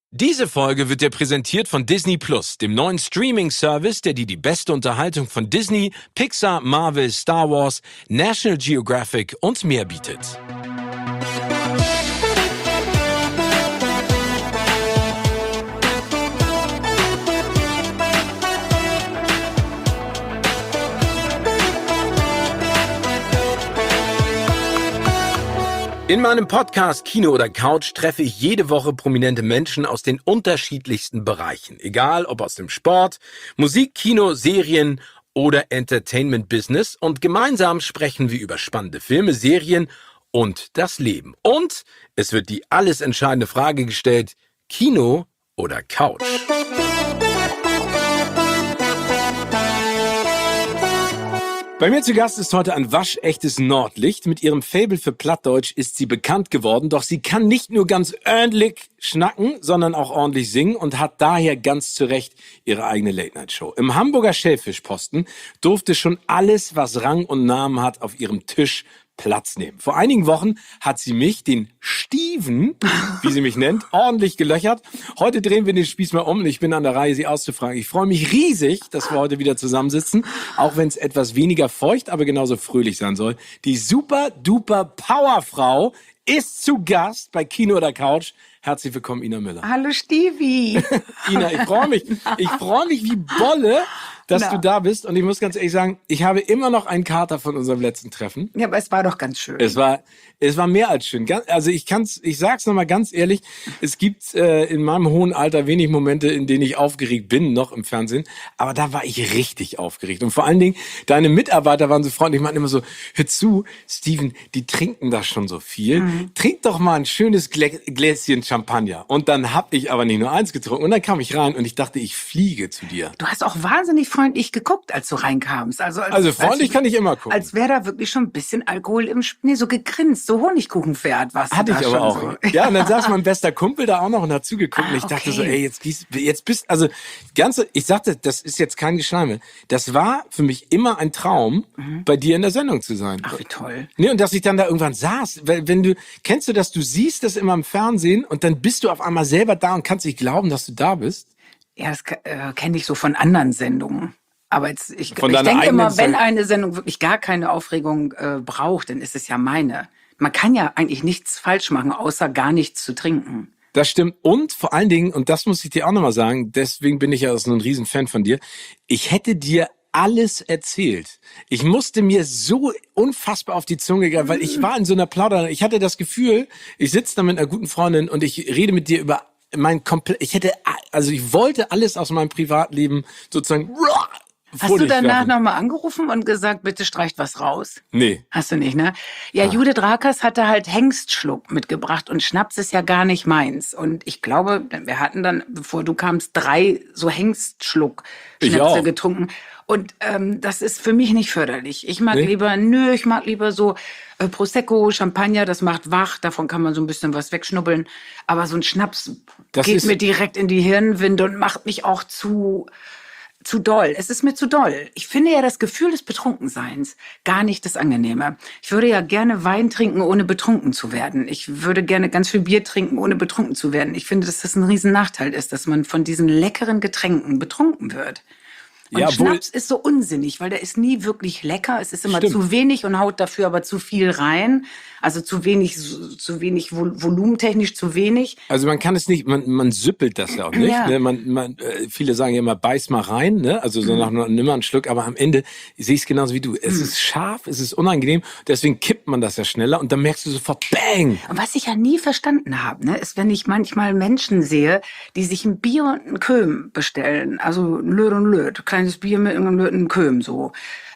Diese Folge wird dir präsentiert von Disney Plus, dem neuen Streaming-Service, der dir die beste Unterhaltung von Disney, Pixar, Marvel, Star Wars, National Geographic und mehr bietet. In meinem Podcast Kino oder Couch treffe ich jede Woche prominente Menschen aus den unterschiedlichsten Bereichen. Egal ob aus dem Sport, Musik, Kino, Serien oder Entertainment-Business. Und gemeinsam sprechen wir über spannende Filme, Serien und das Leben. Und es wird die alles entscheidende Frage gestellt: Kino oder Couch? Bei mir zu Gast ist heute ein waschechtes Nordlicht. Mit ihrem Faible für Plattdeutsch ist sie bekannt geworden. Doch sie kann nicht nur ganz ordentlich schnacken, sondern auch ordentlich singen und hat daher ganz zu Recht ihre eigene Late-Night-Show. Im Hamburger Schellfischposten durfte schon alles, was Rang und Namen hat, auf ihrem Tisch Platz nehmen. Vor einigen Wochen hat sie mich, den Steven, wie sie mich nennt, ordentlich gelöchert. Heute drehen wir den Spieß mal um und ich bin an der Reihe, sie auszufragen. Ich freue mich riesig, dass wir heute wieder zusammensitzen, auch wenn es etwas weniger feucht, aber genauso fröhlich sein soll. Die super-duper-Powerfrau ist zu Gast bei Kino oder Couch. Herzlich willkommen, Ina Müller. Hallo Stevie. Ina, ich freue mich. Ich freue mich wie Bolle, dass du da bist. Und ich muss ganz ehrlich sagen, ich habe immer noch einen Kater von unserem letzten Treffen. Ja, aber es war doch ganz schön. Es war mehr als schön. Also ich sag's nochmal ganz ehrlich, es gibt in meinem hohen Alter wenig Momente, in denen ich aufgeregt bin, noch im Fernsehen. Aber da war ich richtig aufgeregt. Und vor allen Dingen, deine Mitarbeiter waren so freundlich, meinten immer so: Hör zu, Steven, die trinken da schon so viel. Trink doch mal ein schönes Gläschen Champagner. Und dann hab ich aber nicht nur eins getrunken. Und dann kam ich rein und ich dachte, ich fliege zu dir. Du hast auch wahnsinnig freundlich geguckt, als du reinkamst. Also freundlich kann ich immer gucken. Als wäre da wirklich schon ein bisschen Alkohol im so gegrinst, so Honigkuchenpferd was. Hatte ich aber auch. So. Ja, und dann saß mein bester Kumpel da auch noch und hat zugeguckt. Und ich dachte so, ey, jetzt bist, also, ich sagte, das ist jetzt kein Geschleime. Das war für mich immer ein Traum, bei dir in der Sendung zu sein. Ach, wie toll. Nee, und dass ich dann da irgendwann saß, weil kennst du das, du siehst das immer im Fernsehen und dann bist du auf einmal selber da und kannst nicht glauben, dass du da bist? Ja, das kenne ich so von anderen Sendungen. Aber jetzt, ich denke immer, wenn eine Sendung wirklich gar keine Aufregung braucht, dann ist es ja meine. Man kann ja eigentlich nichts falsch machen, außer gar nichts zu trinken. Das stimmt. Und vor allen Dingen, und das muss ich dir auch nochmal sagen, deswegen bin ich ja so ein Riesenfan von dir, ich hätte dir alles erzählt. Ich musste mir so unfassbar auf die Zunge gehen, weil ich war in so einer Plauder. Ich hatte das Gefühl, ich sitze da mit einer guten Freundin und ich rede mit dir über ich wollte alles aus meinem Privatleben sozusagen. Hast du danach nochmal angerufen und gesagt, bitte streicht was raus? Nee. Hast du nicht, ne? Ja, Judith Rakers hatte halt Hengstschluck mitgebracht und Schnaps ist ja gar nicht meins. Und ich glaube, wir hatten dann, bevor du kamst, 3 so Hengstschluck-Schnäpse getrunken. Und das ist für mich nicht förderlich. Ich mag lieber so Prosecco, Champagner, das macht wach, davon kann man so ein bisschen was wegschnubbeln. Aber so ein Schnaps geht mir direkt in die Hirnwinde und macht mich auch zu doll. Es ist mir zu doll. Ich finde ja das Gefühl des Betrunkenseins gar nicht das Angenehme. Ich würde ja gerne Wein trinken, ohne betrunken zu werden. Ich würde gerne ganz viel Bier trinken, ohne betrunken zu werden. Ich finde, dass das ein Riesennachteil ist, dass man von diesen leckeren Getränken betrunken wird. Und Schnaps ist so unsinnig, weil der ist nie wirklich lecker. Es ist immer zu wenig und haut dafür aber zu viel rein. Also zu wenig volumentechnisch zu wenig. Also man kann es nicht, man süppelt das ja auch nicht. Ja. Ne? Viele sagen ja immer, beiß mal rein, ne? Also so nimm mal einen Schluck, aber am Ende sehe ich es genauso wie du. Es ist scharf, es ist unangenehm, deswegen kippt man das ja schneller und dann merkst du sofort, bang! Und was ich ja nie verstanden habe, ne, ist, wenn ich manchmal Menschen sehe, die sich ein Bier und einen Köhm bestellen, also ein Löt und Löt, kleines Bier mit einem Löt und einem Köhm, so.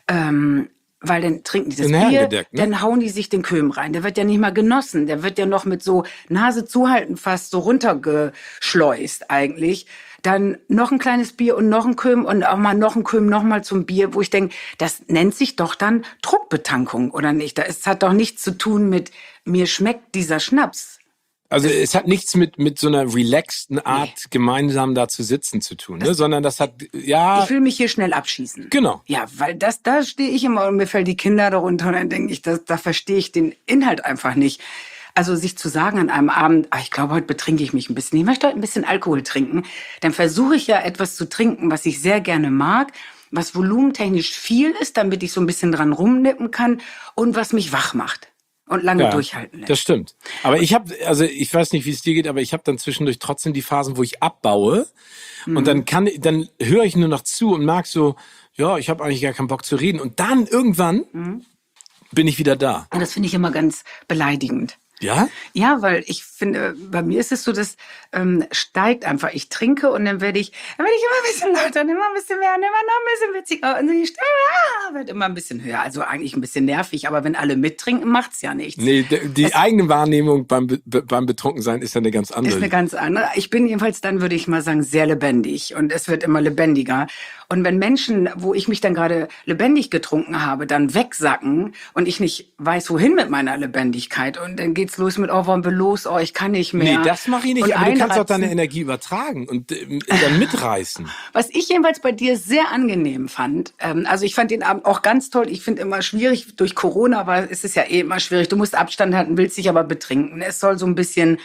Weil dann trinken die das Bier, dann hauen die sich den Köhm rein. Der wird ja nicht mal genossen. Der wird ja noch mit so Nase zuhalten fast so runtergeschleust eigentlich. Dann noch ein kleines Bier und noch ein Köhm und auch mal noch ein Köhm, noch mal zum Bier, wo ich denke, das nennt sich doch dann Druckbetankung, oder nicht? Es hat doch nichts zu tun mit, mir schmeckt dieser Schnaps. Also es hat nichts mit so einer relaxten Art, gemeinsam da zu sitzen zu tun, ne? Sondern das hat, Ich will mich hier schnell abschießen. Genau. Ja, weil da stehe ich immer und mir fällt die Kinder darunter und dann denke ich, da verstehe ich den Inhalt einfach nicht. Also sich zu sagen an einem Abend, ich glaube, heute betrinke ich mich ein bisschen. Ich möchte heute ein bisschen Alkohol trinken. Dann versuche ich ja etwas zu trinken, was ich sehr gerne mag, was volumentechnisch viel ist, damit ich so ein bisschen dran rumnippen kann und was mich wach macht und lange durchhalten lässt. Das stimmt. Aber ich weiß nicht, wie es dir geht, aber ich habe dann zwischendurch trotzdem die Phasen, wo ich abbaue und dann höre ich nur noch zu und merke so, ja, ich habe eigentlich gar keinen Bock zu reden und dann irgendwann bin ich wieder da. Und das finde ich immer ganz beleidigend. Ja? Ja, weil ich finde, bei mir ist es so, das steigt einfach. Ich trinke und dann werde ich immer ein bisschen lauter, immer ein bisschen mehr, immer noch ein bisschen witziger. Und die Stimme wird immer ein bisschen höher. Also eigentlich ein bisschen nervig, aber wenn alle mittrinken, macht's ja nichts. Nee, die eigene Wahrnehmung beim Betrunkensein ist ja eine ganz andere. Ist eine ganz andere. Ich bin jedenfalls dann, würde ich mal sagen, sehr lebendig. Und es wird immer lebendiger. Und wenn Menschen, wo ich mich dann gerade lebendig getrunken habe, dann wegsacken und ich nicht weiß, wohin mit meiner Lebendigkeit und dann geht's los mit, wollen wir los, ich kann nicht mehr. Nee, das mache ich nicht, aber du kannst auch deine Energie übertragen und dann mitreißen. Was ich jedenfalls bei dir sehr angenehm fand, also ich fand den Abend auch ganz toll, ich finde immer schwierig, durch Corona, aber es ist ja immer schwierig, du musst Abstand halten, willst dich aber betrinken. Es soll so ein bisschen,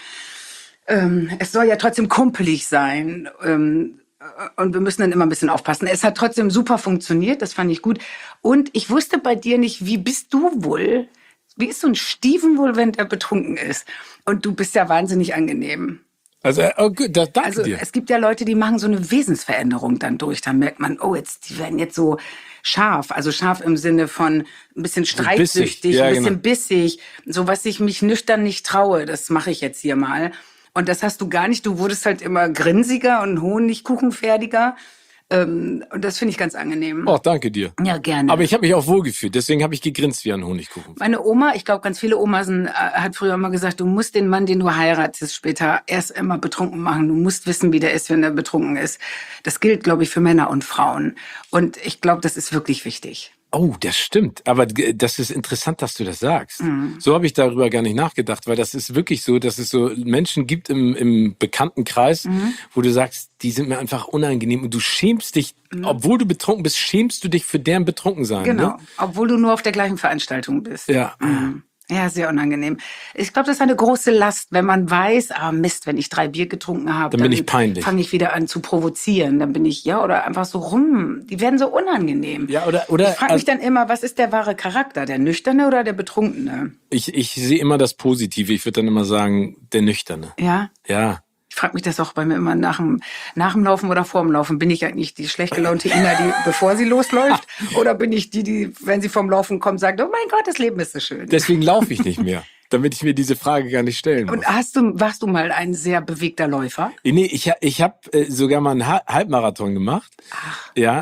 es soll ja trotzdem kumpelig sein, und wir müssen dann immer ein bisschen aufpassen. Es hat trotzdem super funktioniert, das fand ich gut. Und ich wusste bei dir nicht, wie ist so ein Steven wohl, wenn der betrunken ist? Und du bist ja wahnsinnig angenehm. Also, gut, danke dir. Es gibt ja Leute, die machen so eine Wesensveränderung dann durch. Dann merkt man, die werden jetzt so scharf. Also scharf im Sinne von ein bisschen streitsüchtig, ein bisschen bissig. So, was ich mich nüchtern nicht traue, das mache ich jetzt hier mal. Und das hast du gar nicht. Du wurdest halt immer grinsiger und honigkuchenfertiger. Und das finde ich ganz angenehm. Oh, danke dir. Ja, gerne. Aber ich habe mich auch wohlgefühlt. Deswegen habe ich gegrinst wie ein Honigkuchen. Meine Oma, ich glaube, ganz viele Omas hat früher immer gesagt, du musst den Mann, den du heiratest, später erst immer betrunken machen. Du musst wissen, wie der ist, wenn er betrunken ist. Das gilt, glaube ich, für Männer und Frauen. Und ich glaube, das ist wirklich wichtig. Oh, das stimmt. Aber das ist interessant, dass du das sagst. So habe ich darüber gar nicht nachgedacht, weil das ist wirklich so, dass es so Menschen gibt im Bekanntenkreis, wo du sagst, die sind mir einfach unangenehm und du schämst dich, obwohl du betrunken bist, schämst du dich für deren Betrunkensein. Genau, ne? Obwohl du nur auf der gleichen Veranstaltung bist. Ja. Ja, sehr unangenehm. Ich glaube, das ist eine große Last, wenn man weiß, Mist, wenn ich 3 Bier getrunken habe, dann bin ich peinlich. Fange ich wieder an zu provozieren. Dann bin ich, oder einfach so rum. Die werden so unangenehm. Ja, oder ich frage mich dann immer, was ist der wahre Charakter? Der Nüchterne oder der Betrunkene? Ich sehe immer das Positive. Ich würde dann immer sagen, der Nüchterne. Ja? Ja. Ich frage mich das auch bei mir immer nach dem Laufen oder vorm Laufen. Bin ich eigentlich die schlecht gelaunte Ina, die bevor sie losläuft? Oder bin ich die, wenn sie vom Laufen kommt, sagt, oh mein Gott, das Leben ist so schön. Deswegen laufe ich nicht mehr, damit ich mir diese Frage gar nicht stellen muss. Und warst du mal ein sehr bewegter Läufer? Nee, ich habe sogar mal einen Halbmarathon gemacht. Ach. Ja,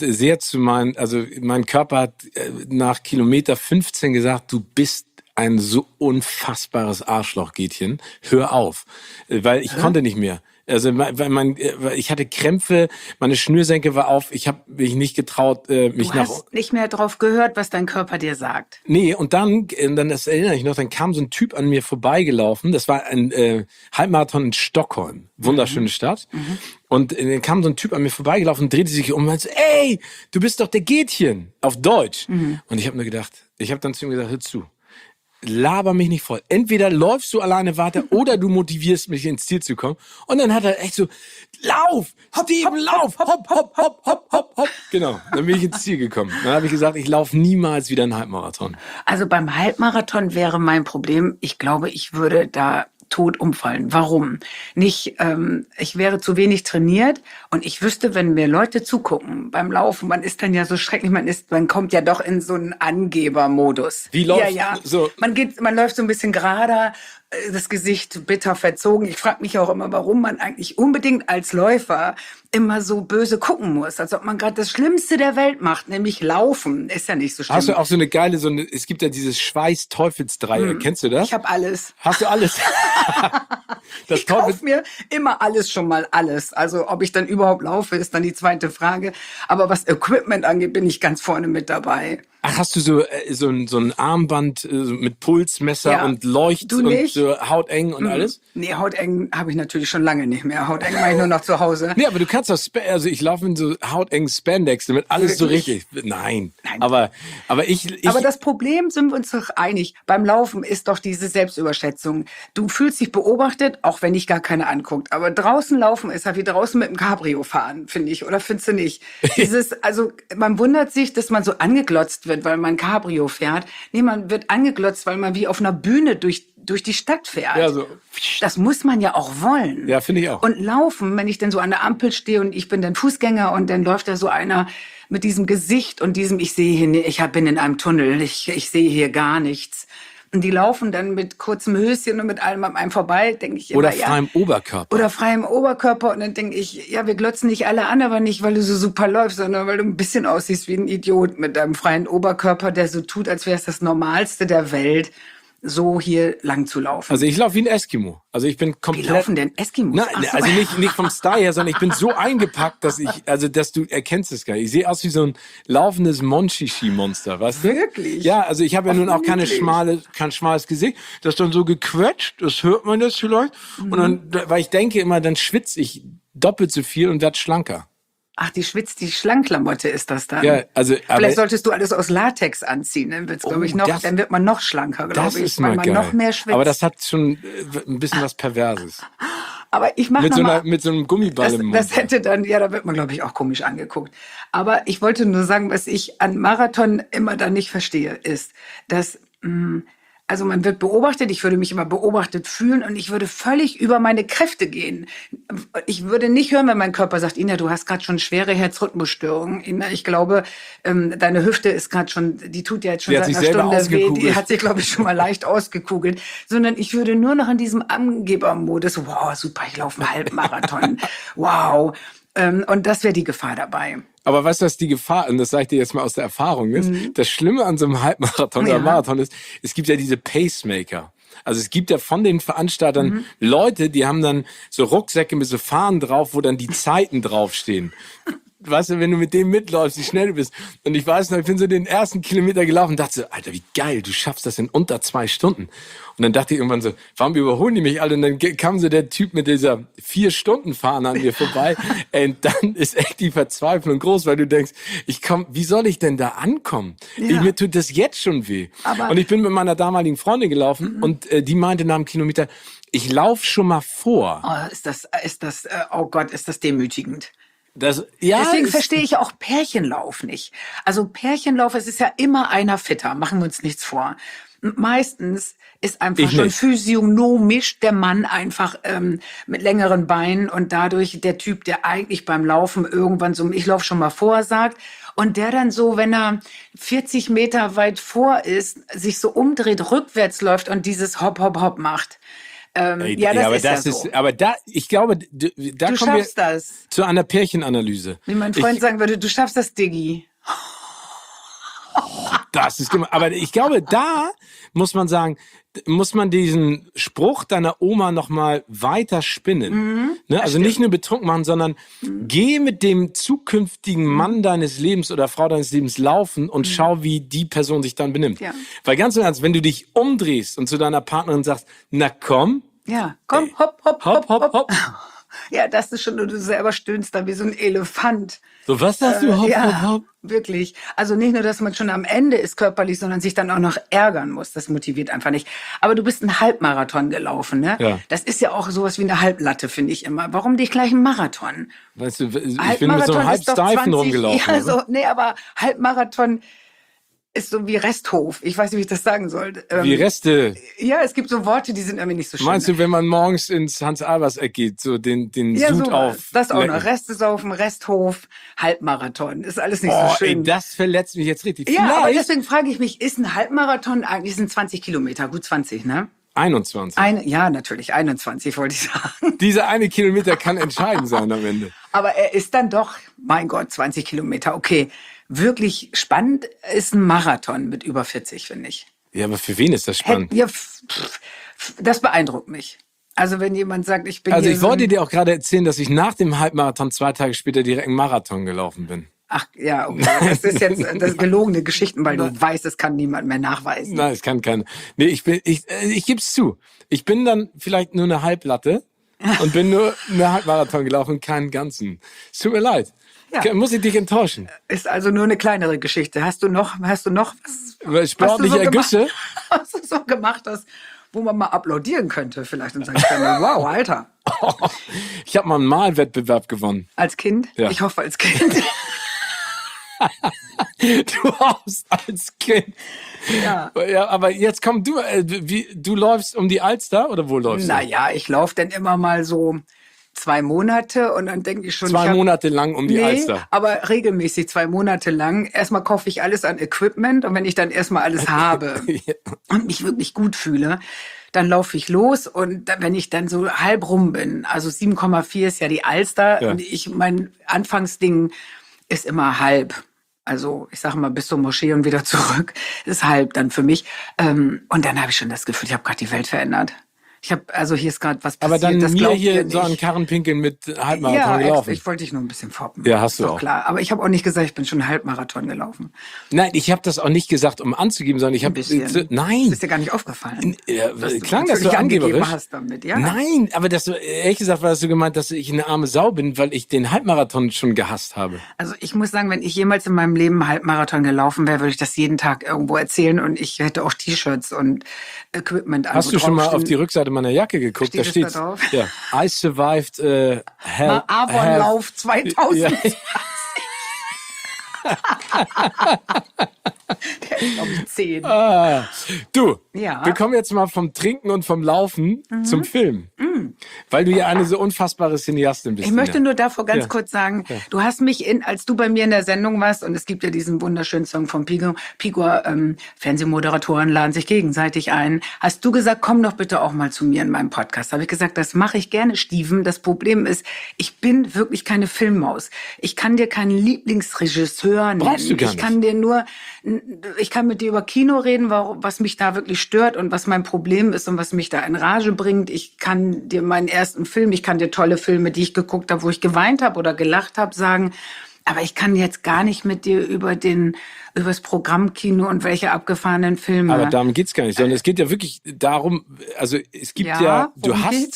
mein Körper hat nach Kilometer 15 gesagt, du bist ein so unfassbares Arschloch-Gätchen. Hör auf. Weil ich konnte nicht mehr. Also ich hatte Krämpfe, meine Schnürsenkel war auf, ich habe mich nicht getraut, mich Du hast nicht mehr drauf gehört, was dein Körper dir sagt. Nee, und dann, das erinnere ich noch, dann kam so ein Typ an mir vorbeigelaufen, das war ein Halbmarathon in Stockholm, wunderschöne Stadt. Und dann kam so ein Typ an mir vorbeigelaufen, drehte sich um und meinte, ey, du bist doch der Gätchen, auf Deutsch. Und ich habe nur gedacht, ich habe dann zu ihm gesagt, hör zu. Laber mich nicht voll. Entweder läufst du alleine weiter oder du motivierst mich ins Ziel zu kommen. Und dann hat er echt so, lauf, Steven, lauf, hopp, hopp, hopp, hopp, hopp, hopp. Genau, dann bin ich ins Ziel gekommen. Dann habe ich gesagt, ich laufe niemals wieder einen Halbmarathon. Also beim Halbmarathon wäre mein Problem, ich glaube, ich würde da tot umfallen. Warum? Nicht, ich wäre zu wenig trainiert und ich wüsste, wenn mir Leute zugucken beim Laufen, man ist dann ja so schrecklich, man kommt ja doch in so einen Angebermodus. Wie läuft so? Man läuft so ein bisschen gerader, das Gesicht bitter verzogen. Ich frage mich auch immer, warum man eigentlich unbedingt als Läufer immer so böse gucken muss, als ob man gerade das Schlimmste der Welt macht, nämlich laufen. Ist ja nicht so schlimm. Hast du auch so eine geile, es gibt ja dieses Schweiß-Teufelsdreieck, kennst du das? Ich habe alles. Hast du alles? Ich kaufe mir immer alles, schon mal alles. Also ob ich dann überhaupt laufe, ist dann die zweite Frage. Aber was Equipment angeht, bin ich ganz vorne mit dabei. Ach, hast du so ein Armband mit Pulsmesser und Leucht und so hauteng und alles? Nee, hauteng habe ich natürlich schon lange nicht mehr. Hauteng mache ich nur noch zu Hause. Nee, aber du kannst doch, also ich laufe in so hautengen Spandex, damit alles so richtig. Nein. Aber ich. Aber das Problem, sind wir uns doch einig, beim Laufen ist doch diese Selbstüberschätzung. Du fühlst dich beobachtet, auch wenn dich gar keiner anguckt. Aber draußen laufen ist ja wie draußen mit dem Cabrio fahren, finde ich. Oder findest du nicht? Also man wundert sich, dass man so angeglotzt wird, weil man Cabrio fährt. Nee, man wird angeglotzt, weil man wie auf einer Bühne durch die Stadt fährt. Ja, so. Das muss man ja auch wollen. Ja, finde ich auch. Und laufen, wenn ich dann so an der Ampel stehe und ich bin dann Fußgänger und dann läuft da so einer mit diesem Gesicht und diesem, ich sehe hier, ich bin in einem Tunnel, ich sehe hier gar nichts. Und die laufen dann mit kurzem Höschen und mit allem an einem vorbei, denke ich immer. Oder freiem Oberkörper. Oder freiem Oberkörper. Und dann denke ich, ja, wir glotzen nicht alle an, aber nicht, weil du so super läufst, sondern weil du ein bisschen aussiehst wie ein Idiot mit deinem freien Oberkörper, der so tut, als wäre es das Normalste der Welt, so hier lang zu laufen. Also ich laufe wie ein Eskimo. Also ich bin komplett... Wie laufen denn Eskimos? Nein, also nicht vom Style her, sondern ich bin so eingepackt, dass du erkennst es gar nicht. Ich sehe aus wie so ein laufendes Monchichi-Monster, weißt du? Wirklich? Ja, also ich habe ja nun auch kein schmales Gesicht. Das ist dann so gequetscht, das hört man das vielleicht. Und dann, weil ich denke immer, dann schwitze ich doppelt so viel und werde schlanker. Ach, die Schlankklamotte ist das dann. Ja, also vielleicht solltest du alles aus Latex anziehen, dann wird's, glaube ich, dann wird man noch schlanker, glaube ich, weil man geil. Noch mehr schwitzt. Aber das hat schon ein bisschen was Perverses. Aber ich mache mit so einem Gummiball im Mund. Das hätte dann, ja, da wird man, glaube ich, auch komisch angeguckt. Aber ich wollte nur sagen, was ich an Marathon immer da nicht verstehe, ist, dass also man wird beobachtet, ich würde mich immer beobachtet fühlen und ich würde völlig über meine Kräfte gehen. Ich würde nicht hören, wenn mein Körper sagt, Ina, du hast gerade schon schwere Herzrhythmusstörungen. Ina, ich glaube, deine Hüfte ist gerade schon, die tut ja jetzt schon seit einer Stunde weh. Die hat sich, glaube ich, schon mal leicht ausgekugelt. Sondern ich würde nur noch in diesem Angebermodus, wow, super, ich laufe einen Halbmarathon. Wow. Und das wäre die Gefahr dabei. Aber weißt du, was die Gefahr, und das sage ich dir jetzt mal aus der Erfahrung, ist, das Schlimme an so einem Halbmarathon oder Marathon ist, es gibt ja diese Pacemaker. Also es gibt ja von den Veranstaltern Leute, die haben dann so Rucksäcke mit so Fahnen drauf, wo dann die Zeiten draufstehen. Weißt du, wenn du mit dem mitläufst, wie schnell du bist. Und ich weiß noch, ich bin so den ersten Kilometer gelaufen und dachte so, Alter, wie geil, du schaffst das in unter 2 Stunden. Und dann dachte ich irgendwann so, warum überholen die mich alle? Und dann kam so der Typ mit dieser 4-Stunden-Fahne an mir vorbei. Und dann ist echt die Verzweiflung groß, weil du denkst, wie soll ich denn da ankommen? Ja. Mir tut das jetzt schon weh. Und ich bin mit meiner damaligen Freundin gelaufen und die meinte nach dem Kilometer, ich laufe schon mal vor. Oh Gott, ist das demütigend. Deswegen verstehe ich auch Pärchenlauf nicht. Also Pärchenlauf, es ist ja immer einer fitter, machen wir uns nichts vor. Meistens ist einfach schon physiognomisch der Mann einfach mit längeren Beinen und dadurch der Typ, der eigentlich beim Laufen irgendwann so, ich laufe schon mal vor, sagt, und der dann so, wenn er 40 Meter weit vor ist, sich so umdreht, rückwärts läuft und dieses Hopp, Hopp, Hopp macht. Ich glaube, da kommen wir das. zu einer Pärchenanalyse. Wie mein Freund sagen würde, du schaffst das, Diggi. Das ist gemacht. Aber ich glaube, da muss man sagen, muss man diesen Spruch deiner Oma noch mal weiter spinnen. Ne? Also nicht nur betrunken machen, sondern geh mit dem zukünftigen Mann deines Lebens oder Frau deines Lebens laufen und schau, wie die Person sich dann benimmt. Ja. Weil ganz im Ernst, wenn du dich umdrehst und zu deiner Partnerin sagst, na komm. Ja, komm, hopp, hopp, hopp, hopp, hopp. Ja, das ist schon, du selber stöhnst da wie so ein Elefant. So, was sagst du? Hopp, hopp, hopp. Wirklich. Also nicht nur, dass man schon am Ende ist körperlich, sondern sich dann auch noch ärgern muss. Das motiviert einfach nicht. Aber du bist einen Halbmarathon gelaufen, ne? Ja. Das ist ja auch sowas wie eine Halblatte, finde ich immer. Warum nicht gleich einen Marathon? Weißt du, ich bin mit so einem Halbsteifen rumgelaufen. Ja, so, nee, aber Halbmarathon ist so wie Resthof. Ich weiß nicht, wie ich das sagen soll. Wie Reste? Ja, es gibt so Worte, die sind irgendwie nicht so schön. Meinst du, wenn man morgens ins Hans-Albers-Eck geht, so den Sud auf? Das auch noch. Reste saufen, Resthof, Halbmarathon. Ist alles nicht so schön. Ey, das verletzt mich jetzt richtig. Ja, aber deswegen frage ich mich, ist ein Halbmarathon eigentlich, sind 20 Kilometer, gut 20, ne? 21. Ja, natürlich, 21 wollte ich sagen. Dieser eine Kilometer kann entscheidend sein am Ende. Aber er ist dann doch, mein Gott, 20 Kilometer, okay. Wirklich spannend ist ein Marathon mit über 40, finde ich. Ja, aber für wen ist das spannend? Ja, das beeindruckt mich. Also wenn jemand sagt, ich bin Also ich wollte dir auch gerade erzählen, dass ich nach dem Halbmarathon 2 Tage später direkt einen Marathon gelaufen bin. Ach ja, okay. Das ist jetzt das gelogene Geschichten, weil du weißt, es kann niemand mehr nachweisen. Nein, es kann keiner. Nee, ich gebe es zu. Ich bin dann vielleicht nur eine Halblatte und bin nur eine Halbmarathon gelaufen, keinen ganzen. Es tut mir leid. Ja. Muss ich dich enttäuschen? Ist also nur eine kleinere Geschichte. Hast du noch was? Sportliche Ergüsse? Was du so gemacht hast, wo man mal applaudieren könnte vielleicht und sagen kann, wow, Alter. Ich habe mal einen Malwettbewerb gewonnen. Als Kind? Ja. Ich hoffe als Kind. Du hoffst als Kind. Ja. Ja, aber jetzt komm du, du läufst um die Alster oder wo läufst du? Naja, ich laufe dann immer mal so 2 Monate und dann denke ich schon... 2 Monate lang um die Alster? Aber regelmäßig 2 Monate lang. Erstmal kaufe ich alles an Equipment und wenn ich dann erstmal alles habe und mich wirklich gut fühle, dann laufe ich los und wenn ich dann so halb rum bin, also 7,4 ist ja die Alster und mein Anfangsding ist immer halb. Also ich sage mal bis zur Moschee und wieder zurück ist halb dann für mich. Und dann habe ich schon das Gefühl, ich habe gerade die Welt verändert. Hier ist gerade was passiert. Aber dann das mir hier so an Karren pinkeln mit Halbmarathon gelaufen. Ich wollte dich nur ein bisschen foppen. Ja, hast du auch. Doch Klar. Aber ich habe auch nicht gesagt, ich bin schon Halbmarathon gelaufen. Nein, ich habe das auch nicht gesagt, um anzugeben, sondern ich habe... Nein. Das ist dir gar nicht aufgefallen. Klang das so angeberisch? Hast damit, ja? Nein, aber ehrlich gesagt war das so gemeint, dass ich eine arme Sau bin, weil ich den Halbmarathon schon gehasst habe. Also ich muss sagen, wenn ich jemals in meinem Leben Halbmarathon gelaufen wäre, würde ich das jeden Tag irgendwo erzählen und ich hätte auch T-Shirts und Equipment an. Hast du schon mal auf die Rückseite meiner Jacke geguckt? Da steht da drauf? Ja, I survived Avonlauf 2020. Der ist, glaube ich, 10. Du, wir kommen jetzt mal vom Trinken und vom Laufen zum Film. Weil du ja eine so unfassbare Cineastin bist. Ich möchte nur davor ganz kurz sagen, du hast mich, als du bei mir in der Sendung warst, und es gibt ja diesen wunderschönen Song von Pigor, Fernsehmoderatoren laden sich gegenseitig ein, hast du gesagt, komm doch bitte auch mal zu mir in meinem Podcast. Habe ich gesagt, das mache ich gerne, Steven. Das Problem ist, ich bin wirklich keine Filmmaus. Ich kann dir keinen Lieblingsregisseur nennen. Brauchst du gar nicht. Ich kann mit dir über Kino reden, was mich da wirklich stört und was mein Problem ist und was mich da in Rage bringt. Ich kann dir meinen ersten Film, ich kann dir tolle Filme, die ich geguckt habe, wo ich geweint habe oder gelacht habe, sagen. Aber ich kann jetzt gar nicht mit dir über das Programmkino und welche abgefahrenen Filme. Aber darum geht's gar nicht, sondern es geht ja wirklich darum, also es gibt du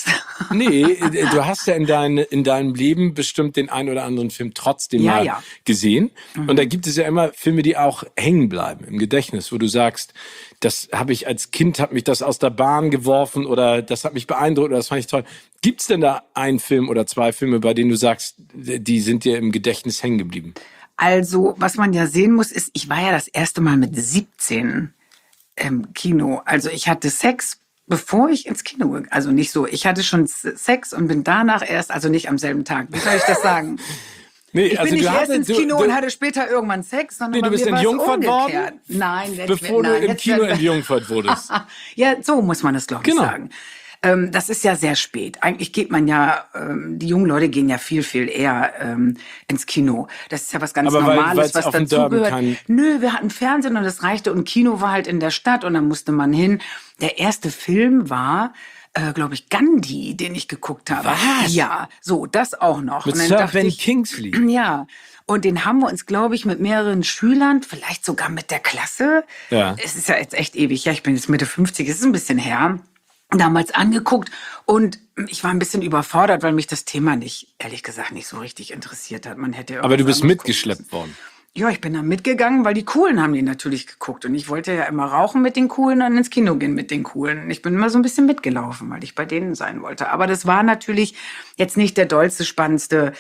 hast ja in deinem Leben bestimmt den einen oder anderen Film trotzdem mal gesehen. Und da gibt es ja immer Filme, die auch hängen bleiben im Gedächtnis, wo du sagst, das habe ich als Kind, hat mich das aus der Bahn geworfen oder das hat mich beeindruckt oder das fand ich toll. Gibt's denn da einen Film oder 2 Filme, bei denen du sagst, die sind dir im Gedächtnis hängen geblieben? Also, was man ja sehen muss, ist, ich war ja das erste Mal mit 17 im Kino. Also ich hatte Sex, bevor ich ins Kino ging. Also nicht so, ich hatte schon Sex und bin danach erst, also nicht am selben Tag. Wie soll ich das sagen? Nee, ich bin nicht erst ins Kino und hatte später irgendwann Sex, sondern du bist entjungfert worden? Nein, bevor du im Kino entjungfert wurdest. Ja, so muss man es, glaube ich, sagen. Das ist ja sehr spät. Eigentlich geht man ja, die jungen Leute gehen ja viel, viel eher ins Kino. Das ist ja was ganz Normales, was dazugehört. Nö, wir hatten Fernsehen und das reichte und Kino war halt in der Stadt und dann musste man hin. Der erste Film war, glaube ich, Gandhi, den ich geguckt habe. Was? Ja, so, das auch noch. Mit Sir Ben Kingsley. Ja. Und den haben wir uns, glaube ich, mit mehreren Schülern, vielleicht sogar mit der Klasse. Ja. Es ist ja jetzt echt ewig. Ja, ich bin jetzt Mitte 50, es ist ein bisschen her. Damals angeguckt und ich war ein bisschen überfordert, weil mich das Thema ehrlich gesagt, nicht so richtig interessiert hat. Aber du bist mitgeschleppt worden. Ja, ich bin da mitgegangen, weil die Coolen haben die natürlich geguckt und ich wollte ja immer rauchen mit den Coolen und ins Kino gehen mit den Coolen. Ich bin immer so ein bisschen mitgelaufen, weil ich bei denen sein wollte. Aber das war natürlich jetzt nicht der dollste, spannendste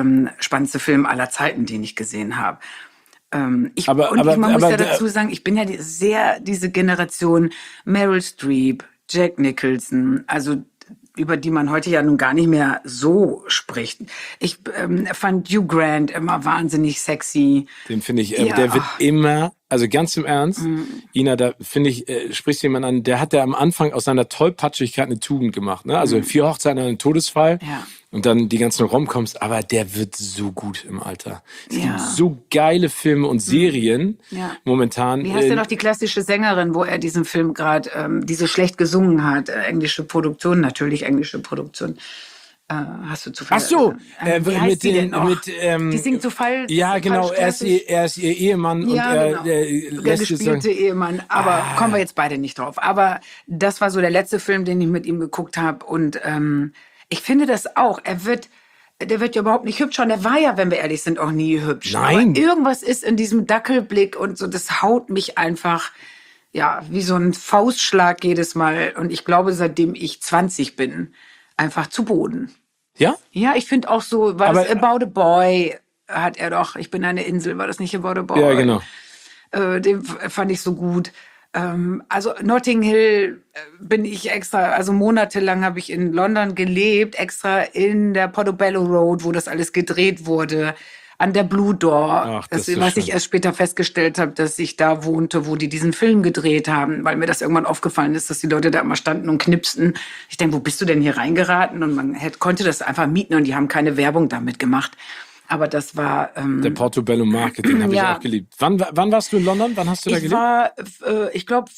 Film aller Zeiten, den ich gesehen habe. Man muss ja dazu sagen, ich bin ja diese Generation Meryl Streep, Jack Nicholson, also über die man heute ja nun gar nicht mehr so spricht. Ich fand Hugh Grant immer wahnsinnig sexy. Den finde ich, der wird immer, also ganz im Ernst, Ina, da finde ich, sprichst jemand an, der hat ja am Anfang aus seiner Tollpatschigkeit eine Tugend gemacht, ne? Also 4 Hochzeiten, einen Todesfall. Ja. Und dann die ganzen Romcoms, aber der wird so gut im Alter. Es gibt so geile Filme und Serien momentan. Wie heißt denn noch die klassische Sängerin, wo er diesen Film gerade, die so schlecht gesungen hat? Englische Produktion, natürlich englische Produktion. Hast du zufällig? Ach so, die singt so falsch. Ja, genau, er ist ihr Ehemann ja, und genau. der Der gespielte Ehemann. Aber kommen wir jetzt beide nicht drauf. Aber das war so der letzte Film, den ich mit ihm geguckt habe. Und ich finde das auch. Der wird ja überhaupt nicht hübsch. Und der war ja, wenn wir ehrlich sind, auch nie hübsch. Nein. Aber irgendwas ist in diesem Dackelblick und so, das haut mich einfach, ja, wie so ein Faustschlag jedes Mal. Und ich glaube, seitdem ich 20 bin, einfach zu Boden. Ja? Ja, ich finde auch so, war das About a Boy, hat er doch, ich bin eine Insel, war das nicht About a Boy? Ja, genau. Den fand ich so gut. Also Notting Hill bin ich extra, also monatelang habe ich in London gelebt, extra in der Portobello Road, wo das alles gedreht wurde. An der Blue Door, Ach, das was schön. ich erst später festgestellt habe, dass ich da wohnte, wo die diesen Film gedreht haben, weil mir das irgendwann aufgefallen ist, dass die Leute da immer standen und knipsten. Ich denke, wo bist du denn hier reingeraten? Und man konnte das einfach mieten und die haben keine Werbung damit gemacht. Aber das war... der Portobello Market, den habe ich auch geliebt. Wann warst du in London? Wann hast du da gelebt? Ich glaube,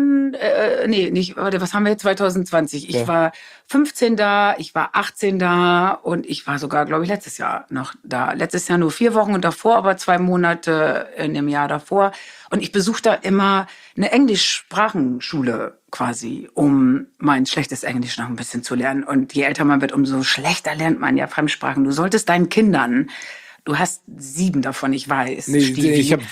was haben wir jetzt, 2020? Ich war 15 da, ich war 18 da und ich war sogar, glaube ich, letztes Jahr noch da. Letztes Jahr nur 4 Wochen und davor aber 2 Monate in dem Jahr davor. Und ich besuche da immer eine Englischsprachenschule quasi, um mein schlechtes Englisch noch ein bisschen zu lernen. Und je älter man wird, umso schlechter lernt man ja Fremdsprachen. Du solltest deinen Kindern, du hast 7 davon, ich weiß. Nee, ich habe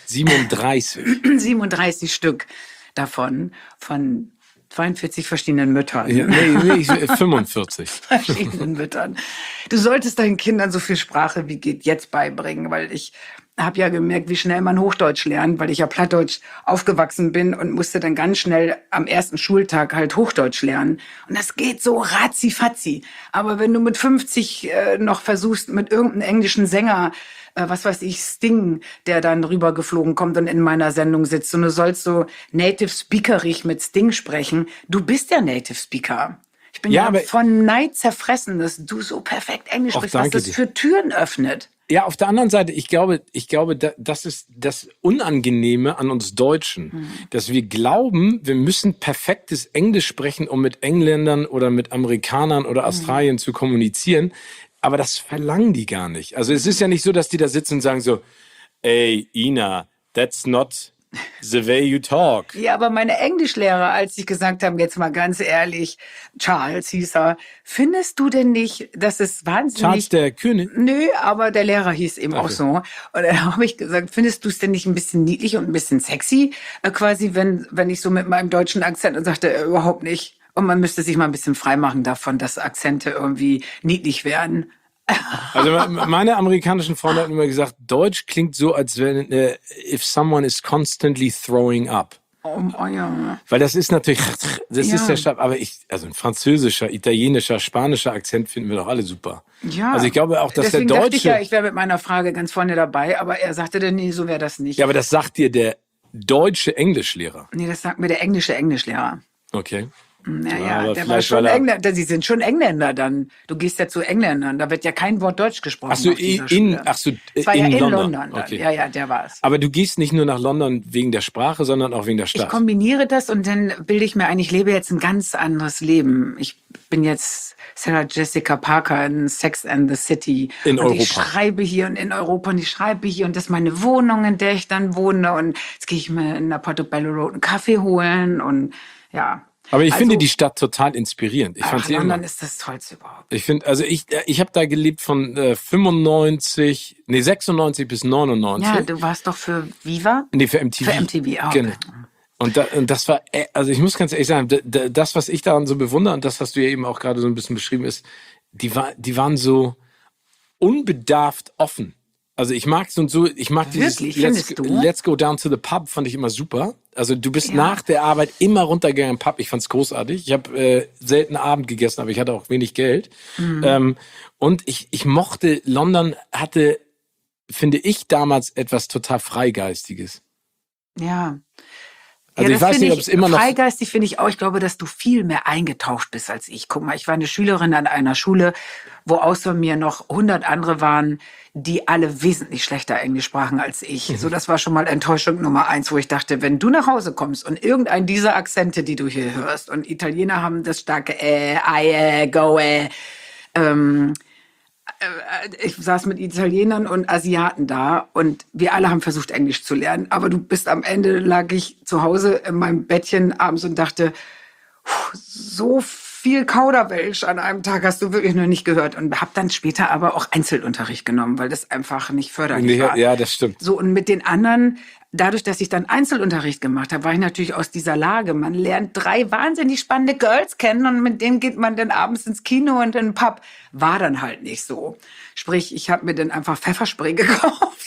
37. 37 Stück davon, von 42 verschiedenen Müttern. Ja, nee, 45. Verschiedenen Müttern. Du solltest deinen Kindern so viel Sprache wie geht jetzt beibringen, weil ich habe ja gemerkt, wie schnell man Hochdeutsch lernt, weil ich ja Plattdeutsch aufgewachsen bin und musste dann ganz schnell am ersten Schultag halt Hochdeutsch lernen. Und das geht so ratzi-fatzi. Aber wenn du mit 50 noch versuchst, mit irgendeinem englischen Sänger, was weiß ich, Sting, der dann rübergeflogen kommt und in meiner Sendung sitzt und du sollst so native speakerig mit Sting sprechen, du bist ja Native Speaker. Ich bin ja von Neid zerfressen, dass du so perfekt Englisch sprichst, was das für Türen öffnet. Ja, auf der anderen Seite, ich glaube, das ist das Unangenehme an uns Deutschen, dass wir glauben, wir müssen perfektes Englisch sprechen, um mit Engländern oder mit Amerikanern oder Australien zu kommunizieren. Aber das verlangen die gar nicht. Also es ist ja nicht so, dass die da sitzen und sagen so, ey, Ina, that's not the way you talk. Ja, aber meine Englischlehrer, als ich gesagt habe, jetzt mal ganz ehrlich, Charles hieß er, findest du denn nicht, dass es wahnsinnig... Charles der König? Nö, aber der Lehrer hieß eben auch so. Und dann habe ich gesagt, findest du es denn nicht ein bisschen niedlich und ein bisschen sexy, quasi, wenn ich so mit meinem deutschen Akzent, und sagte er, überhaupt nicht. Und man müsste sich mal ein bisschen freimachen davon, dass Akzente irgendwie niedlich werden. Also meine amerikanischen Freunde hatten immer gesagt, Deutsch klingt so, als wenn if someone is constantly throwing up. Oh ja. Weil das ist natürlich, ist der Stab, aber also ein französischer, italienischer, spanischer Akzent finden wir doch alle super. Ja. Also ich glaube auch, dass deswegen der Deutsche... dachte ich ja, ich wäre mit meiner Frage ganz vorne dabei, aber er sagte dann, nee, so wäre das nicht. Ja, aber das sagt dir der deutsche Englischlehrer. Nee, das sagt mir der englische Englischlehrer. Okay. Naja, der war schon Engländer. Sie sind schon Engländer dann. Du gehst ja zu Engländern. Da wird ja kein Wort Deutsch gesprochen. Es war ja in London. London okay. Ja, der war es. Aber du gehst nicht nur nach London wegen der Sprache, sondern auch wegen der Stadt. Ich kombiniere das und dann bilde ich mir ein, ich lebe jetzt ein ganz anderes Leben. Ich bin jetzt Sarah Jessica Parker in Sex and the City. In Europa. Ich schreibe hier und in Europa und ich schreibe hier und das ist meine Wohnung, in der ich dann wohne. Und jetzt gehe ich mir in der Portobello Road einen Kaffee holen und ja. Aber ich finde die Stadt total inspirierend. London ist das Tollste überhaupt. Ich finde, also ich habe da gelebt von 96 bis 99. Ja, du warst doch für Viva? Nee, für MTV. Für MTV, auch. Genau. Und das war, also ich muss ganz ehrlich sagen, das, was ich daran so bewundere, und das hast du ja eben auch gerade so ein bisschen beschrieben, ist, die waren so unbedarft offen. Also ich mag dieses Let's go down to the pub, fand ich immer super. Also du bist nach der Arbeit immer runtergegangen im Pub. Ich fand's großartig. Ich habe selten Abend gegessen, aber ich hatte auch wenig Geld. Und ich mochte, London hatte, finde ich, damals etwas total Freigeistiges. Ja. Also ich weiß nicht, ob es immer noch... Freigeistig finde ich auch. Ich glaube, dass du viel mehr eingetaucht bist als ich. Guck mal, ich war eine Schülerin an einer Schule, wo außer mir noch 100 andere waren, die alle wesentlich schlechter Englisch sprachen als ich. So, das war schon mal Enttäuschung Nummer 1, wo ich dachte, wenn du nach Hause kommst und irgendein dieser Akzente, die du hier hörst, und Italiener haben das starke go, Ich saß mit Italienern und Asiaten da und wir alle haben versucht, Englisch zu lernen. Aber am Ende lag ich zu Hause in meinem Bettchen abends und dachte, so viel Kauderwelsch an einem Tag hast du wirklich noch nicht gehört. Und habe dann später aber auch Einzelunterricht genommen, weil das einfach nicht förderlich war. Ja, das stimmt. So, und mit den anderen, dadurch, dass ich dann Einzelunterricht gemacht habe, war ich natürlich aus dieser Lage. Man lernt 3 wahnsinnig spannende Girls kennen und mit denen geht man dann abends ins Kino und in den Pub. War dann halt nicht so. Sprich, ich habe mir dann einfach Pfefferspray gekauft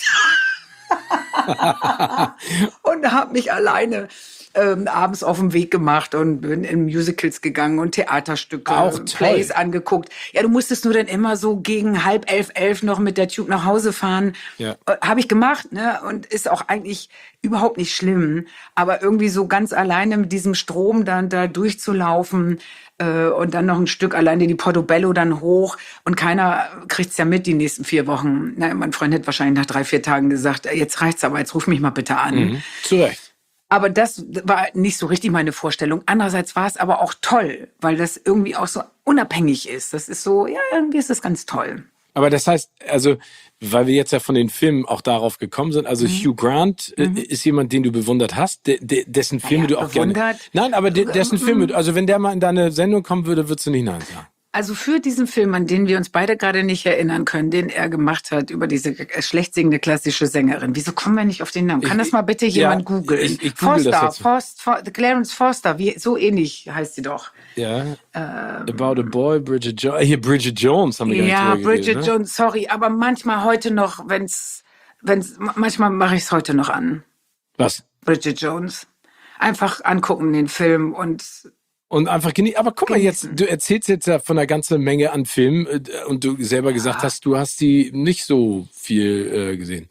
und habe mich alleine abends auf den Weg gemacht und bin in Musicals gegangen und Theaterstücke, auch Plays angeguckt. Ja, du musstest nur dann immer so gegen 10:30, 11 noch mit der Tube nach Hause fahren. Ja. Habe ich gemacht, ne? Und ist auch eigentlich überhaupt nicht schlimm. Aber irgendwie so ganz alleine mit diesem Strom dann da durchzulaufen und dann noch ein Stück alleine die Portobello dann hoch und keiner kriegt's ja mit die nächsten 4 Wochen. Na, mein Freund hat wahrscheinlich nach 3, 4 Tagen gesagt, jetzt reicht's aber, jetzt ruf mich mal bitte an. Zu Recht. Aber das war nicht so richtig meine Vorstellung. Andererseits war es aber auch toll, weil das irgendwie auch so unabhängig ist. Das ist so, ja, irgendwie ist das ganz toll. Aber das heißt, also, weil wir jetzt ja von den Filmen auch darauf gekommen sind, also Hugh Grant ist jemand, den du bewundert hast, dessen Filme du auch gerne... Nein, aber dessen Filme, also wenn der mal in deine Sendung kommen würde, würdest du nicht nein sagen. Also für diesen Film, an den wir uns beide gerade nicht erinnern können, den er gemacht hat über diese schlecht singende klassische Sängerin. Wieso kommen wir nicht auf den Namen? Kann das mal bitte jemand googeln? Ich google Clarence Foster, so ähnlich heißt sie doch. Ja, About a Boy, Bridget Jones. Hier, Bridget Jones haben wir gar nicht drüber Bridget geredet, ne? Jones, sorry, aber manchmal heute noch, manchmal mache ich es heute noch an. Was? Bridget Jones. Einfach angucken den Film und einfach genießen. Aber guck mal jetzt, du erzählst jetzt ja von einer ganzen Menge an Filmen und du selber gesagt hast, du hast die nicht so viel gesehen.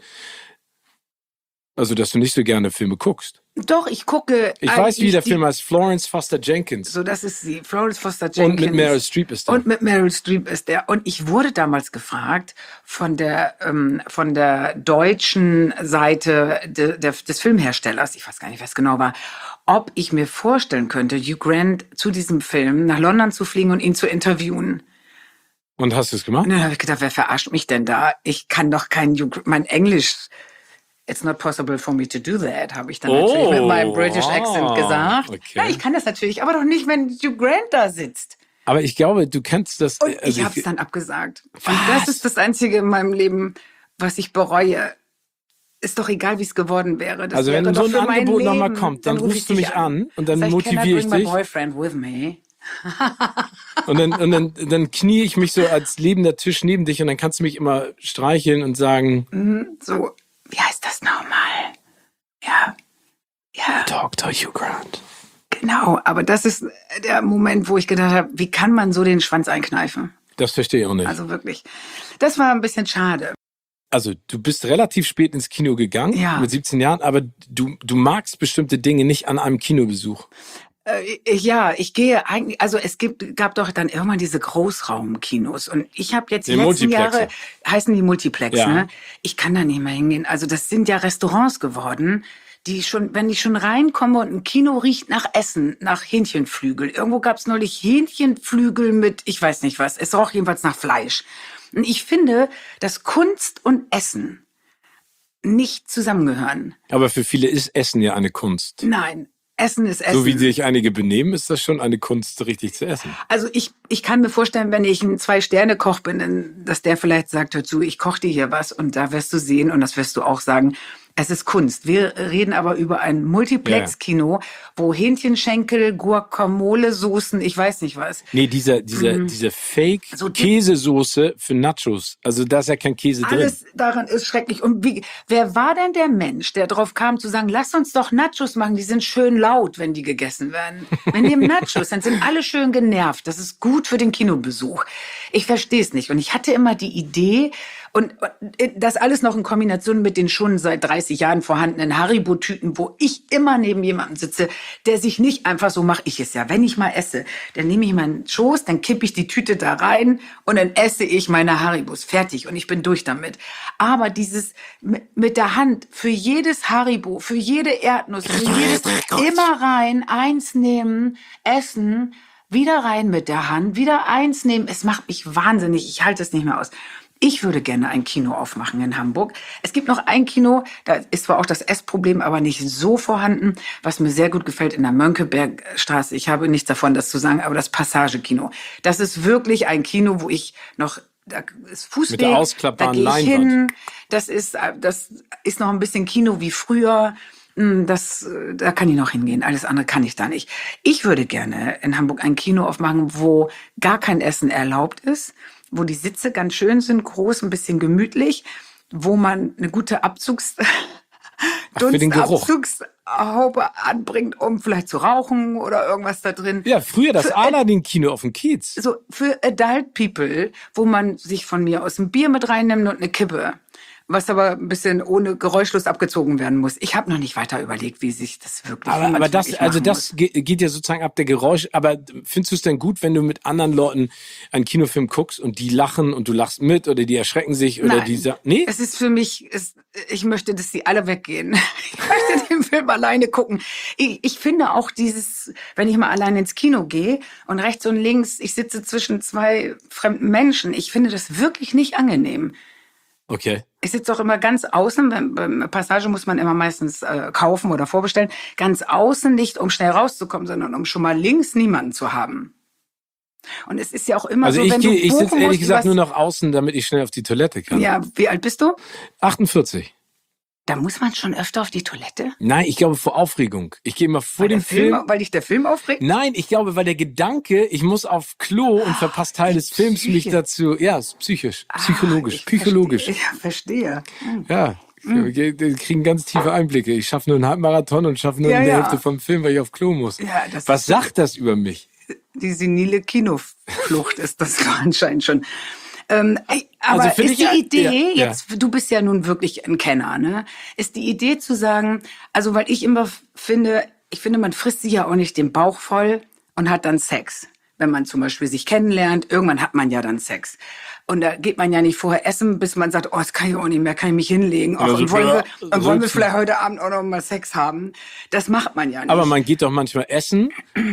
Also, dass du nicht so gerne Filme guckst. Doch, ich gucke. Ich weiß, wie der Film heißt. Florence Foster Jenkins. So, das ist sie. Florence Foster Jenkins. Und mit Meryl Streep ist der. Und ich wurde damals gefragt von der deutschen Seite des Filmherstellers, ich weiß gar nicht, was genau war, ob ich mir vorstellen könnte, Hugh Grant zu diesem Film nach London zu fliegen und ihn zu interviewen. Und hast du es gemacht? Und dann habe ich gedacht, wer verarscht mich denn da? Ich kann doch mein Englisch... It's not possible for me to do that, habe ich dann natürlich mit meinem British Accent gesagt. Okay. Ja, ich kann das natürlich, aber doch nicht, wenn Hugh Grant da sitzt. Aber ich glaube, du kennst das... Und ich habe es dann abgesagt. Was? Und das ist das Einzige in meinem Leben, was ich bereue. Ist doch egal, wie es geworden wäre. Das also wäre wenn so ein Angebot nochmal kommt, dann rufst du mich an und dann motiviere ich dich. My boyfriend with me. und dann knie ich mich so als lebender Tisch neben dich und dann kannst du mich immer streicheln und sagen... So... Wie heißt das nochmal? Ja. Dr. Hugh Grant. Genau, aber das ist der Moment, wo ich gedacht habe, wie kann man so den Schwanz einkneifen? Das verstehe ich auch nicht. Also wirklich. Das war ein bisschen schade. Also du bist relativ spät ins Kino gegangen, mit 17 Jahren, aber du magst bestimmte Dinge nicht an einem Kinobesuch. Ja, ich gehe eigentlich, also gab doch dann irgendwann diese Großraumkinos und ich habe jetzt die letzten Jahre, heißen die Multiplex, ne? Ich kann da nicht mehr hingehen. Also das sind ja Restaurants geworden, wenn ich schon reinkomme und ein Kino riecht nach Essen, nach Hähnchenflügel. Irgendwo gab es neulich Hähnchenflügel mit, ich weiß nicht was, es roch jedenfalls nach Fleisch. Und ich finde, dass Kunst und Essen nicht zusammengehören. Aber für viele ist Essen ja eine Kunst. Nein. Essen ist Essen. So wie sich einige benehmen, ist das schon eine Kunst, richtig zu essen. Also ich kann mir vorstellen, wenn ich ein 2-Sterne-Koch bin, dass der vielleicht sagt, hör zu, ich koche dir hier was und da wirst du sehen und das wirst du auch sagen, es ist Kunst. Wir reden aber über ein Multiplex-Kino, wo Hähnchenschenkel, Guacamole-Soßen, ich weiß nicht was. Nee, diese Fake-Käsesoße für Nachos. Also da ist ja kein Käse drin. Alles daran ist schrecklich. Und wer war denn der Mensch, der drauf kam zu sagen, lass uns doch Nachos machen, die sind schön laut, wenn die gegessen werden. Wenn die Nachos, dann sind alle schön genervt. Das ist gut für den Kinobesuch. Ich verstehe es nicht. Und ich hatte immer die Idee, und das alles noch in Kombination mit den schon seit 30 Jahren vorhandenen Haribo-Tüten, wo ich immer neben jemandem sitze, der sich nicht einfach so mache ich es ja. Wenn ich mal esse, dann nehme ich meinen Schoß, dann kippe ich die Tüte da rein und dann esse ich meine Haribos. Fertig und ich bin durch damit. Aber dieses mit der Hand für jedes Haribo, für jede Erdnuss, für jedes immer rein, eins nehmen, essen, wieder rein mit der Hand, wieder eins nehmen. Es macht mich wahnsinnig. Ich halte es nicht mehr aus. Ich würde gerne ein Kino aufmachen in Hamburg. Es gibt noch ein Kino, da ist zwar auch das Essproblem, aber nicht so vorhanden, was mir sehr gut gefällt in der Mönckebergstraße. Ich habe nichts davon, das zu sagen, aber das Passage-Kino. Das ist wirklich ein Kino, wo ich noch, da ist Fußweg, mit der ausklappbaren da gehe ich Leinwand. hin. Das ist noch ein bisschen Kino wie früher. Da kann ich noch hingehen. Alles andere kann ich da nicht. Ich würde gerne in Hamburg ein Kino aufmachen, wo gar kein Essen erlaubt ist, wo die Sitze ganz schön sind, groß, ein bisschen gemütlich, wo man eine gute Dunstabzugshaube anbringt, um vielleicht zu rauchen oder irgendwas da drin. Ja, früher das Aladdin-Kino auf dem Kiez. So für Adult People, wo man sich von mir aus ein Bier mit reinnimmt und eine Kippe, was aber ein bisschen ohne geräuschlos abgezogen werden muss. Ich habe noch nicht weiter überlegt, wie sich das wirklich aber das geht ja sozusagen ab der Geräusch. Aber findest du es denn gut, wenn du mit anderen Leuten einen Kinofilm guckst und die lachen und du lachst mit oder die erschrecken sich oder Nein, die sagen, nee? Es ist für mich, ich möchte, dass die alle weggehen. Ich möchte den Film alleine gucken. Ich finde auch wenn ich mal alleine ins Kino gehe und rechts und links, ich sitze zwischen zwei fremden Menschen, ich finde das wirklich nicht angenehm. Okay. Ich sitze auch immer ganz außen, beim Passage muss man immer meistens kaufen oder vorbestellen, ganz außen, nicht um schnell rauszukommen, sondern um schon mal links niemanden zu haben. Und es ist ja auch immer also so, ich sitze ehrlich gesagt nur noch außen, damit ich schnell auf die Toilette kann. Ja, wie alt bist du? 48. Da muss man schon öfter auf die Toilette? Nein, ich glaube vor Aufregung. Ich gehe immer vor dem Film. Weil dich der Film aufregt? Nein, ich glaube, weil der Gedanke, ich muss auf Klo und verpasse Teil des Films mich dazu. Ja, ist psychologisch, psychologisch. Verstehe. Ja, wir kriegen ganz tiefe Einblicke. Ich schaffe nur einen Halbmarathon und schaffe nur die Hälfte vom Film, weil ich auf Klo muss. Ja, was sagt das über mich? Die senile Kinoflucht ist das anscheinend schon. Aber also ist die Idee, du bist ja nun wirklich ein Kenner, ne? Ist die Idee zu sagen, also weil ich immer finde, man frisst sich ja auch nicht den Bauch voll und hat dann Sex. Wenn man zum Beispiel sich kennenlernt, irgendwann hat man ja dann Sex. Und da geht man ja nicht vorher essen, bis man sagt, das kann ich auch nicht mehr, kann ich mich hinlegen. Und wollen wir vielleicht heute Abend auch noch mal Sex haben? Das macht man ja nicht. Aber man geht doch manchmal essen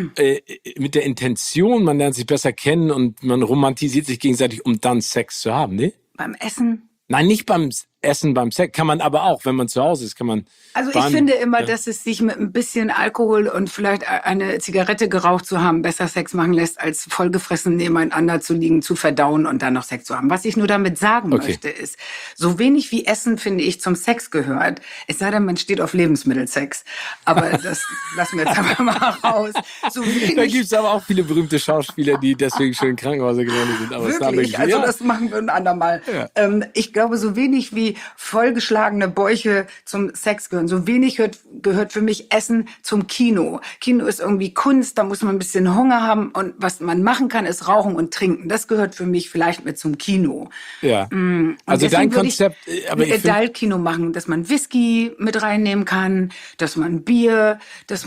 mit der Intention, man lernt sich besser kennen und man romantisiert sich gegenseitig, um dann Sex zu haben, ne? Beim Essen? Nein, nicht beim Essen, beim Sex. Kann man aber auch, wenn man zu Hause ist, kann man... Also ich finde immer, dass es sich mit ein bisschen Alkohol und vielleicht eine Zigarette geraucht zu haben, besser Sex machen lässt, als vollgefressen nebeneinander zu liegen, zu verdauen und dann noch Sex zu haben. Was ich nur damit sagen möchte, ist, so wenig wie Essen, finde ich, zum Sex gehört, es sei denn, man steht auf Lebensmittelsex. Aber das lassen wir jetzt aber mal raus. So wenig, da gibt's aber auch viele berühmte Schauspieler, die deswegen schon in Krankenhäuser gelandet sind. Aber wirklich? Also das machen wir ein andermal. Ja. Ich glaube, so wenig wie vollgeschlagene Bäuche zum Sex gehören. So wenig gehört für mich Essen zum Kino. Kino ist irgendwie Kunst, da muss man ein bisschen Hunger haben und was man machen kann, ist rauchen und trinken. Das gehört für mich vielleicht mit zum Kino. Ja. Also dein Konzept, aber ich Adult-Kino machen, dass man Whisky mit reinnehmen kann, dass man Bier, das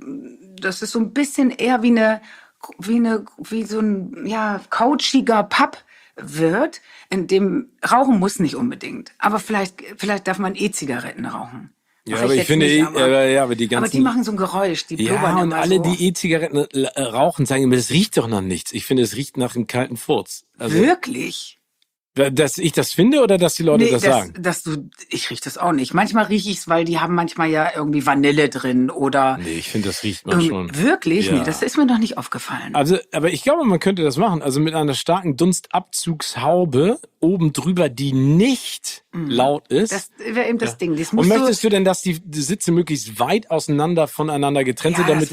ist so ein bisschen eher wie so ein couchiger Pub wird, in dem Rauchen muss nicht unbedingt, aber vielleicht darf man E-Zigaretten rauchen. Ja, aber ich finde, aber die ganzen... Aber die machen so ein Geräusch, die blubbern und alle, so. Die E-Zigaretten rauchen, sagen immer, das riecht doch nach nichts. Ich finde, es riecht nach einem kalten Furz. Also, wirklich? Dass ich das finde oder dass die Leute das sagen? Ich rieche das auch nicht. Manchmal rieche ich es, weil die haben manchmal ja irgendwie Vanille drin oder... Nee, ich finde, das riecht man schon. Wirklich? Ja. Nee, das ist mir noch nicht aufgefallen. Also, aber ich glaube, man könnte das machen. Also mit einer starken Dunstabzugshaube oben drüber, die nicht laut ist. Das wäre eben das Ding. Das und möchtest du denn, dass die Sitze möglichst weit voneinander getrennt sind, damit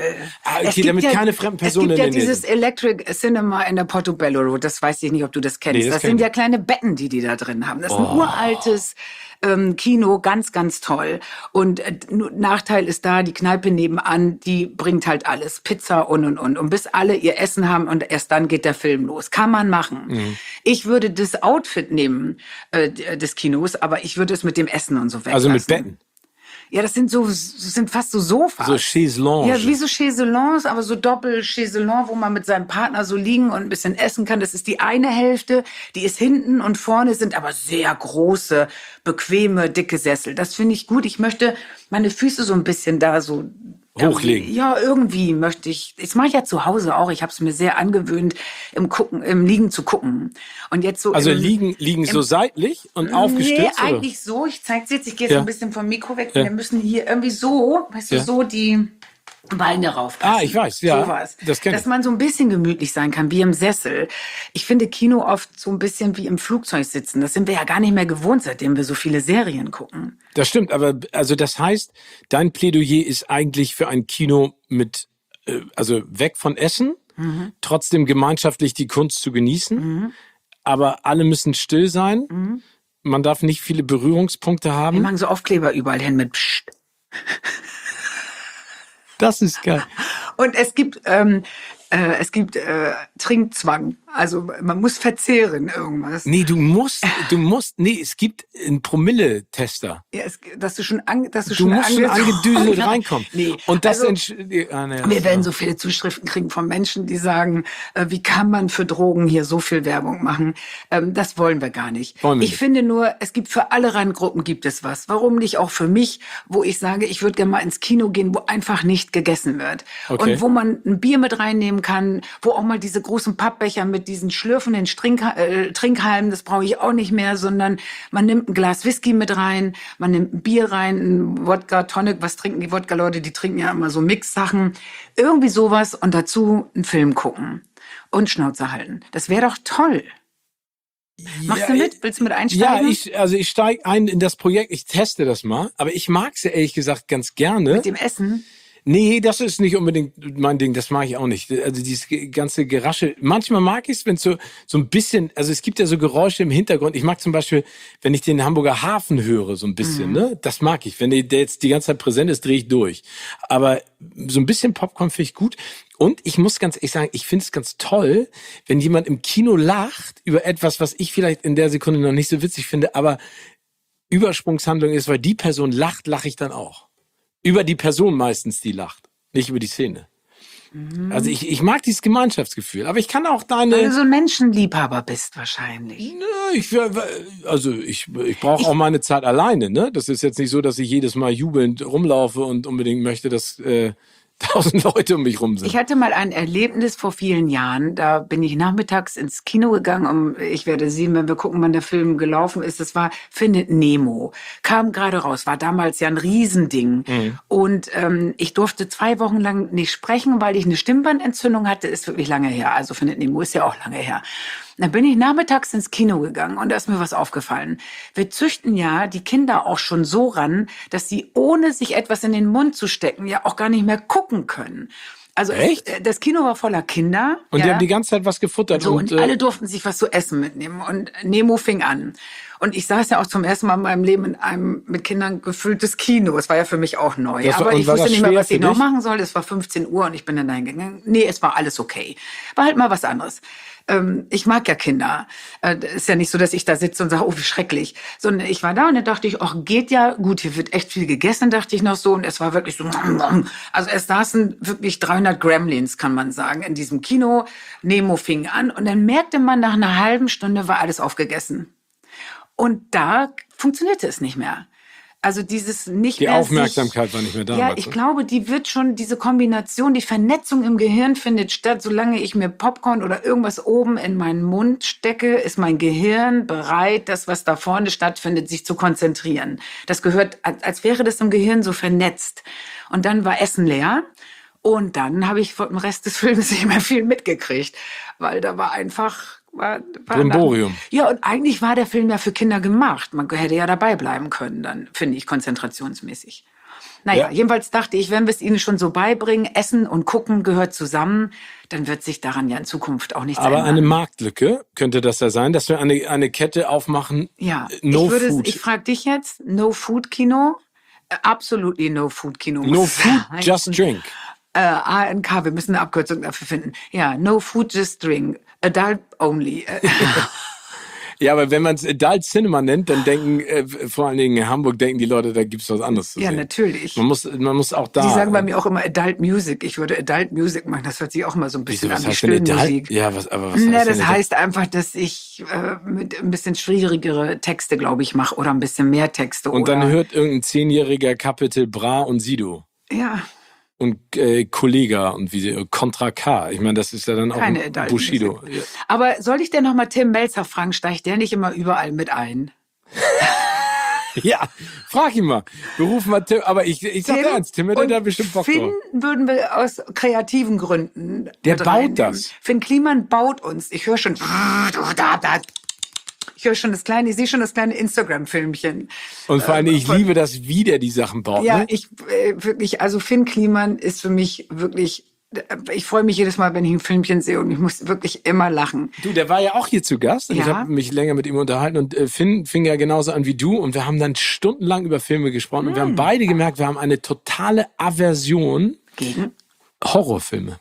keine fremden Personen in der Nähe sind? Es gibt ja dieses Electric Cinema in der Portobello Road. Das weiß ich nicht, ob du das kennst. Das sind ja kleine Betten, die da drin haben. Das ist ein uraltes Kino, ganz, ganz toll. Und Nachteil ist da, die Kneipe nebenan, die bringt halt alles, Pizza und. Und bis alle ihr Essen haben und erst dann geht der Film los. Kann man machen. Mhm. Ich würde das Outfit nehmen des Kinos, aber ich würde es mit dem Essen und so weglassen. Also mit Betten? Ja, das sind fast so Sofas. So Chaiselonge. Ja, wie so Chaiselongs, aber so Doppel-Chaiselonge, wo man mit seinem Partner so liegen und ein bisschen essen kann. Das ist die eine Hälfte, die ist hinten und vorne sind aber sehr große, bequeme, dicke Sessel. Das finde ich gut. Ich möchte meine Füße so ein bisschen da so hochlegen. Ja, irgendwie möchte ich. Das mache ich ja zu Hause auch. Ich habe es mir sehr angewöhnt, im Liegen zu gucken. Und jetzt so. Also liegen so seitlich und aufgestützt? Nee, eigentlich so. Ich zeig's jetzt. Ich gehe jetzt ein bisschen vom Mikro weg. Wir müssen hier irgendwie so, weißt du, so die Beine raufpassen. Ich weiß, ja. Sowas. Das kenn ich. Dass man so ein bisschen gemütlich sein kann, wie im Sessel. Ich finde Kino oft so ein bisschen wie im Flugzeug sitzen. Das sind wir ja gar nicht mehr gewohnt, seitdem wir so viele Serien gucken. Das stimmt, aber also das heißt, dein Plädoyer ist eigentlich für ein Kino mit, also weg von Essen, trotzdem gemeinschaftlich die Kunst zu genießen, aber alle müssen still sein. Man darf nicht viele Berührungspunkte haben. Wir machen so Aufkleber überall hin mit Psst. Das ist geil. Und es gibt Trinkzwang. Also man muss verzehren irgendwas. Nee, es gibt einen Promille-Tester. Ja, dass du schon angedüselt reinkommst. Nee. Und das wir werden so viele Zuschriften kriegen von Menschen, die sagen, wie kann man für Drogen hier so viel Werbung machen? Das wollen wir gar nicht. Ich finde nur, es gibt für alle Randgruppen gibt es was. Warum nicht auch für mich, wo ich sage, ich würde gerne mal ins Kino gehen, wo einfach nicht gegessen wird. Okay. Und wo man ein Bier mit reinnehmen kann, wo auch mal diese großen Pappbecher mit diesen schlürfenden Trinkhalmen, das brauche ich auch nicht mehr, sondern man nimmt ein Glas Whisky mit rein, man nimmt ein Bier rein, ein Wodka Tonic, was trinken die Wodka-Leute? Die trinken ja immer so Mix-Sachen. Irgendwie sowas und dazu einen Film gucken und Schnauze halten. Das wäre doch toll. Machst du mit? Willst du mit einsteigen? Ja, ich steige ein in das Projekt, ich teste das mal, aber ich mag es ja ehrlich gesagt ganz gerne. Mit dem Essen? Nee, das ist nicht unbedingt mein Ding, das mag ich auch nicht. Also dieses ganze Gerasche. Manchmal mag ich es, wenn es so ein bisschen, also es gibt ja so Geräusche im Hintergrund. Ich mag zum Beispiel, wenn ich den Hamburger Hafen höre, so ein bisschen, ne? Das mag ich. Wenn der jetzt die ganze Zeit präsent ist, drehe ich durch. Aber so ein bisschen Popcorn finde ich gut. Und ich muss ganz ehrlich sagen, ich finde es ganz toll, wenn jemand im Kino lacht über etwas, was ich vielleicht in der Sekunde noch nicht so witzig finde, aber Übersprungshandlung ist, weil die Person lacht, lache ich dann auch. Über die Person meistens, die lacht, nicht über die Szene. Also ich mag dieses Gemeinschaftsgefühl, aber ich kann auch deine... Weil du so ein Menschenliebhaber bist wahrscheinlich. Nö, ich brauche auch meine Zeit alleine, ne? Das ist jetzt nicht so, dass ich jedes Mal jubelnd rumlaufe und unbedingt möchte, dass 1000 Leute um mich rum sind. Ich hatte mal ein Erlebnis vor vielen Jahren. Da bin ich nachmittags ins Kino gegangen. Ich werde sehen, wenn wir gucken, wann der Film gelaufen ist. Das war Findet Nemo. Kam gerade raus. War damals ja ein Riesending. Und ich durfte 2 Wochen lang nicht sprechen, weil ich eine Stimmbandentzündung hatte. Ist wirklich lange her. Also Findet Nemo ist ja auch lange her. Dann bin ich nachmittags ins Kino gegangen und da ist mir was aufgefallen. Wir züchten ja die Kinder auch schon so ran, dass sie, ohne sich etwas in den Mund zu stecken, ja auch gar nicht mehr gucken können. Also das Kino war voller Kinder. Und die haben die ganze Zeit was gefuttert. So, und alle durften sich was zu essen mitnehmen. Und Nemo fing an. Und ich saß ja auch zum ersten Mal in meinem Leben in einem mit Kindern gefülltes Kino. Es war ja für mich auch neu. Aber ich wusste nicht mehr, was ich noch machen soll. Es war 15 Uhr und ich bin dann dahin gegangen. Nee, es war alles okay. War halt mal was anderes. Ich mag ja Kinder. Ist ja nicht so, dass ich da sitze und sage, oh, wie schrecklich. Sondern ich war da und dann dachte ich, ach, geht ja. Gut, hier wird echt viel gegessen, dachte ich noch so. Und es war wirklich so, also es saßen wirklich 300 Gremlins, kann man sagen, in diesem Kino. Nemo fing an und dann merkte man, nach einer halben Stunde war alles aufgegessen. Und da funktionierte es nicht mehr. Also dieses nicht die mehr Aufmerksamkeit war nicht mehr da. Ja, ich glaube, diese Kombination, die Vernetzung im Gehirn findet statt. Solange ich mir Popcorn oder irgendwas oben in meinen Mund stecke, ist mein Gehirn bereit, das, was da vorne stattfindet, sich zu konzentrieren. Das gehört, als wäre das im Gehirn so vernetzt. Und dann war Essen leer. Und dann habe ich vom Rest des Films nicht mehr viel mitgekriegt. Weil da war einfach... Brimborium. Ja, und eigentlich war der Film ja für Kinder gemacht. Man hätte ja dabei bleiben können, dann, finde ich, konzentrationsmäßig. Naja, jedenfalls dachte ich, wenn wir es ihnen schon so beibringen, Essen und Gucken gehört zusammen, dann wird sich daran ja in Zukunft auch nichts ändern. Aber eine Marktlücke könnte das ja sein, dass wir eine Kette aufmachen. Ja, Food. Ich frage dich jetzt, No-Food-Kino? Absolutely No-Food-Kino. No Food, Just Drink. ANK, wir müssen eine Abkürzung dafür finden. Ja, No Food, Just Drink. Adult Only. Ja, aber wenn man es Adult Cinema nennt, dann denken, vor allen Dingen in Hamburg denken die Leute, da gibt's was anderes zu sehen. Ja, natürlich. Man muss auch da... Die sagen bei mir auch immer Adult Music. Ich würde Adult Music machen. Das hört sich auch immer so ein bisschen an wie Stöhnmusik. Ja, was heißt das heißt einfach, dass ich mit ein bisschen schwierigere Texte, glaube ich, mache oder ein bisschen mehr Texte. Und dann hört irgendein 10-jähriger Capital Bra und Sido. Ja. und Kollega und Contra K. Ich meine, das ist ja dann auch ein Bushido. Ja. Aber soll ich denn noch mal Tim Melzer fragen? Steigt der nicht immer überall mit ein? Ja, frag ihn mal. Wir rufen mal Tim, aber ich sag dir ernst, Tim hätte da bestimmt Bock drauf. Finn würden wir aus kreativen Gründen. Der baut das. Finn Kliman baut uns. Ich höre schon. Ich sehe schon das kleine Instagram-Filmchen. Und vor allem, ich liebe das, wie der die Sachen baut. Ja, ne? wirklich, also Finn Kliman ist für mich wirklich. Ich freue mich jedes Mal, wenn ich ein Filmchen sehe und ich muss wirklich immer lachen. Du, der war ja auch hier zu Gast und ich habe mich länger mit ihm unterhalten und Finn fing ja genauso an wie du und wir haben dann stundenlang über Filme gesprochen und wir haben beide gemerkt, wir haben eine totale Aversion gegen Horrorfilme.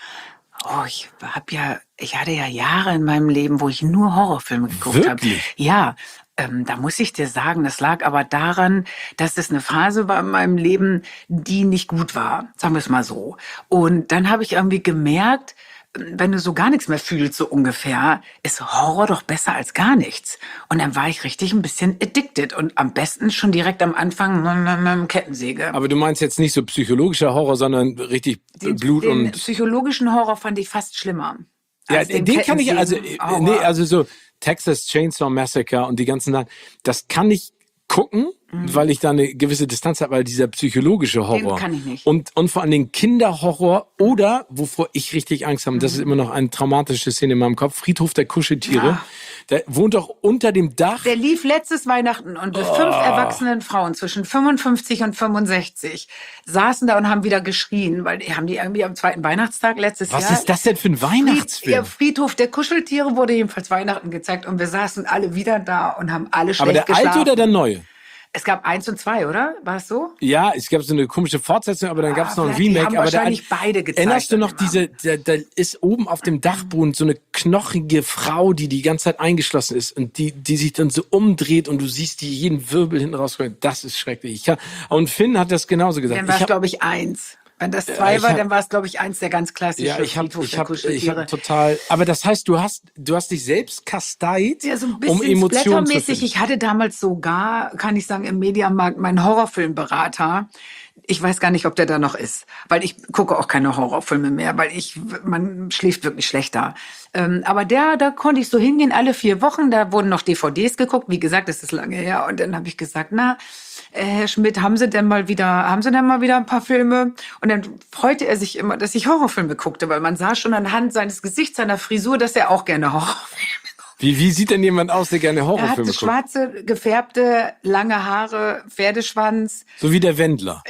Oh, ich hatte ja Jahre in meinem Leben, wo ich nur Horrorfilme geguckt habe. Ja, da muss ich dir sagen, das lag aber daran, dass es eine Phase war in meinem Leben, die nicht gut war, sagen wir es mal so. Und dann habe ich irgendwie gemerkt, wenn du so gar nichts mehr fühlst, so ungefähr, ist Horror doch besser als gar nichts. Und dann war ich richtig ein bisschen addicted und am besten schon direkt am Anfang Kettensäge. Aber du meinst jetzt nicht so psychologischer Horror, sondern richtig Blut und... Den psychologischen Horror fand ich fast schlimmer. Ja, den kann ich, also so Texas Chainsaw Massacre und die ganzen Sachen, das kann ich gucken, weil ich da eine gewisse Distanz habe, weil dieser psychologische Horror. Den kann ich nicht. Und vor allem den Kinderhorror oder, wovor ich richtig Angst habe, das ist immer noch eine traumatische Szene in meinem Kopf, Friedhof der Kuscheltiere. Ja. Der wohnt doch unter dem Dach. Der lief letztes Weihnachten und 5 erwachsenen Frauen zwischen 55 und 65 saßen da und haben wieder geschrien, weil die haben die irgendwie am zweiten Weihnachtstag letztes Jahr. Was ist das denn für ein Weihnachtsfilm? Friedhof der Kuscheltiere wurde jedenfalls Weihnachten gezeigt und wir saßen alle wieder da und haben alle schlecht geschlafen. Aber der alte oder der neue? Es gab 1 und 2, oder? War es so? Ja, es gab so eine komische Fortsetzung, aber dann gab es noch ein Remake. Haben wahrscheinlich beide gezeigt. Erinnerst du noch da ist oben auf dem Dachboden so eine knochige Frau, die die ganze Zeit eingeschlossen ist und die sich dann so umdreht und du siehst die jeden Wirbel hinten rauskommen. Das ist schrecklich. Und Finn hat das genauso gesagt. Dann war es, glaube ich, 1. Wenn das 2 war, dann war es, glaube ich, 1 der ganz klassischen. Ja, ich hab total. Aber das heißt, du hast dich selbst kasteit, ja, so ein bisschen um Emotionen zu finden. Ich hatte damals sogar, kann ich sagen, im Mediamarkt meinen Horrorfilmberater. Ich weiß gar nicht, ob der da noch ist, weil ich gucke auch keine Horrorfilme mehr, weil man schläft wirklich schlechter. Aber da konnte ich so hingehen, alle 4 Wochen, da wurden noch DVDs geguckt. Wie gesagt, das ist lange her. Und dann habe ich gesagt, Herr Schmidt, haben Sie denn mal wieder ein paar Filme? Und dann freute er sich immer, dass ich Horrorfilme guckte, weil man sah schon anhand seines Gesichts, seiner Frisur, dass er auch gerne Horrorfilme guckt. Wie sieht denn jemand aus, der gerne Horrorfilme guckt? Er hatte schwarze, gefärbte, lange Haare, Pferdeschwanz. So wie der Wendler.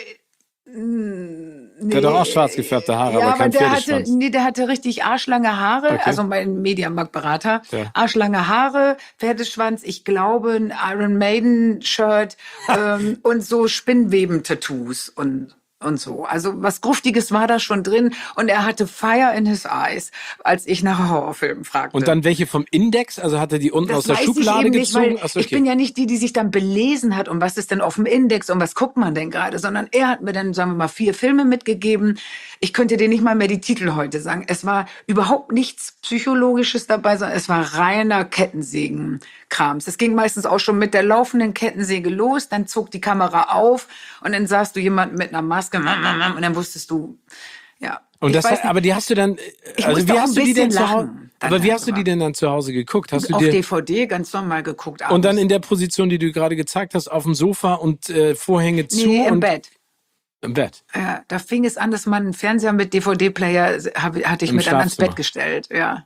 Der hat doch auch schwarz gefärbte Haare, aber kein Pferdeschwanz. Der hatte richtig arschlange Haare, okay. Also mein Mediamarktberater. Ja. Arschlange Haare, Pferdeschwanz, ich glaube ein Iron Maiden Shirt und so Spinnweben-Tattoos und so. Also was Gruftiges war da schon drin und er hatte Fire in his eyes, als ich nach Horrorfilmen fragte. Und dann welche vom Index? Also hat er die unten aus der Schublade gezogen? Nicht, okay. Ich bin ja nicht die sich dann belesen hat, um was ist denn auf dem Index und was guckt man denn gerade, sondern er hat mir dann, sagen wir mal, 4 Filme mitgegeben. Ich könnte dir nicht mal mehr die Titel heute sagen. Es war überhaupt nichts Psychologisches dabei, sondern es war reiner Kettensägen-Krams. Es ging meistens auch schon mit der laufenden Kettensäge los, dann zog die Kamera auf und dann sahst du jemanden mit einer Maske und dann wusstest du, ja. Und aber die hast du dann, also wie hast du die denn zu Hause? Aber wie hast du die denn dann zu Hause geguckt? Hast du auf DVD ganz normal geguckt. Und dann in der Position, die du gerade gezeigt hast, auf dem Sofa und Vorhänge zu? Nee, im Bett. Im Bett? Ja, da fing es an, dass man einen Fernseher mit DVD-Player hatte ich mir dann ans Bett gestellt, ja.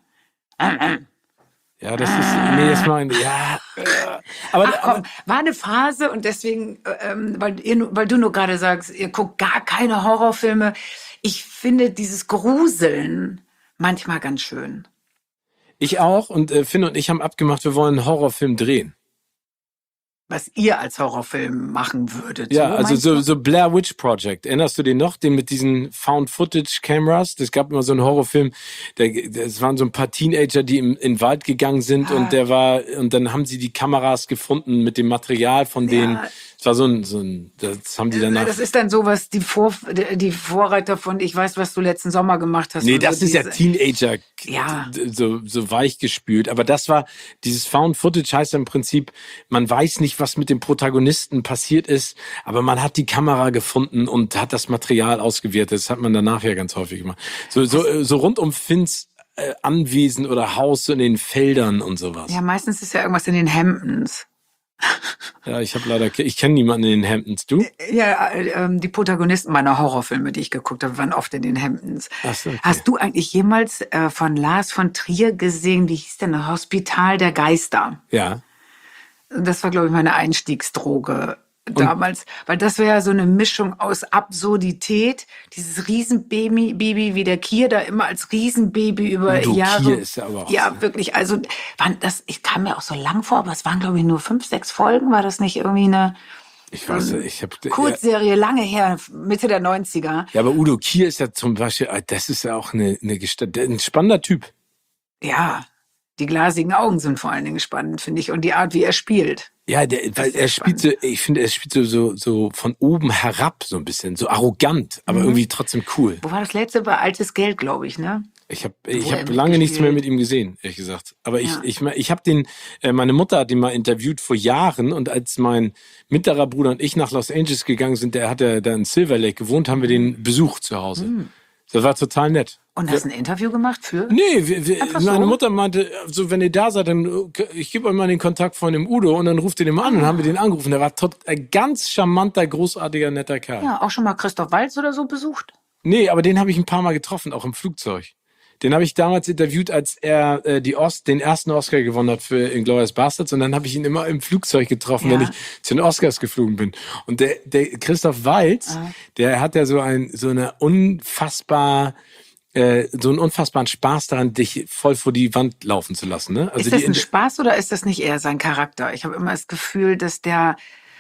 Ja, das ist, das meine ich, ja. Aber war eine Phase und deswegen, weil du nur gerade sagst, ihr guckt gar keine Horrorfilme. Ich finde dieses Gruseln manchmal ganz schön. Ich auch und Finn und ich haben abgemacht, wir wollen einen Horrorfilm drehen. Was ihr als Horrorfilm machen würdet. Ja, also so Blair Witch Project. Erinnerst du den noch? Den mit diesen Found-Footage-Cameras? Das gab immer so einen Horrorfilm. Das waren so ein paar Teenager, die in den Wald gegangen sind und dann haben sie die Kameras gefunden mit dem Material von denen. Es war das haben die danach. Das ist dann sowas, die Vorreiter von ich weiß, was du letzten Sommer gemacht hast. Nee, das ist ja Teenager, ja. so weich gespült. Aber das war, dieses Found Footage heißt im Prinzip, man weiß nicht, was mit dem Protagonisten passiert ist, aber man hat die Kamera gefunden und hat das Material ausgewertet. Das hat man danach ja ganz häufig gemacht. So rund um Finns Anwesen oder Haus in den Feldern und sowas. Ja, meistens ist ja irgendwas in den Hamptons. Ja, ich kenne niemanden in den Hamptons. Du? Ja, die Protagonisten meiner Horrorfilme, die ich geguckt habe, waren oft in den Hamptons. Ach so, okay. Hast du eigentlich jemals von Lars von Trier gesehen, wie hieß denn, Hospital der Geister? Ja. Das war, glaube ich, meine Einstiegsdroge damals, weil das wäre ja so eine Mischung aus Absurdität, dieses Riesenbaby, wie der Kier da immer als Riesenbaby über Jahre. Kier ist ja aber auch ja, wirklich, also ich kam mir auch so lang vor, aber es waren, glaube ich, nur 5, 6 Folgen, war das nicht irgendwie eine Kurzserie, lange her, Mitte der 90er. Ja, aber Udo Kier ist ja zum Beispiel, das ist ja auch ein spannender Typ. Ja, die glasigen Augen sind vor allen Dingen spannend, finde ich, und die Art, wie er spielt. Ja, weil er spielt so, ich finde, er spielt so von oben herab so ein bisschen, so arrogant, aber irgendwie trotzdem cool. Wo war das letzte? Bei Altes Geld, glaube ich, ne? Ich hab lange nichts mehr mit ihm gesehen, ehrlich gesagt. Aber ich habe meine Mutter hat ihn mal interviewt vor Jahren und als mein mittlerer Bruder und ich nach Los Angeles gegangen sind, der hat ja da in Silver Lake gewohnt, haben wir den besucht zu Hause. Das war total nett. Und hast ein Interview gemacht für? Nee, meine Mutter meinte, so wenn ihr da seid, dann ich gebe euch mal den Kontakt von dem Udo und dann ruft ihr den mal an und haben wir den angerufen. Der war ein ganz charmanter, großartiger, netter Kerl. Ja, auch schon mal Christoph Waltz oder so besucht? Nee, aber den habe ich ein paar Mal getroffen, auch im Flugzeug. Den habe ich damals interviewt, als er den ersten Oscar gewonnen hat für Inglourious Basterds. Und dann habe ich ihn immer im Flugzeug getroffen, wenn ich zu den Oscars geflogen bin. Und der Christoph Waltz, der hat ja so einen unfassbaren Spaß daran, dich voll vor die Wand laufen zu lassen. Ne? Also ist das ein Spaß oder ist das nicht eher sein Charakter? Ich habe immer das Gefühl, dass der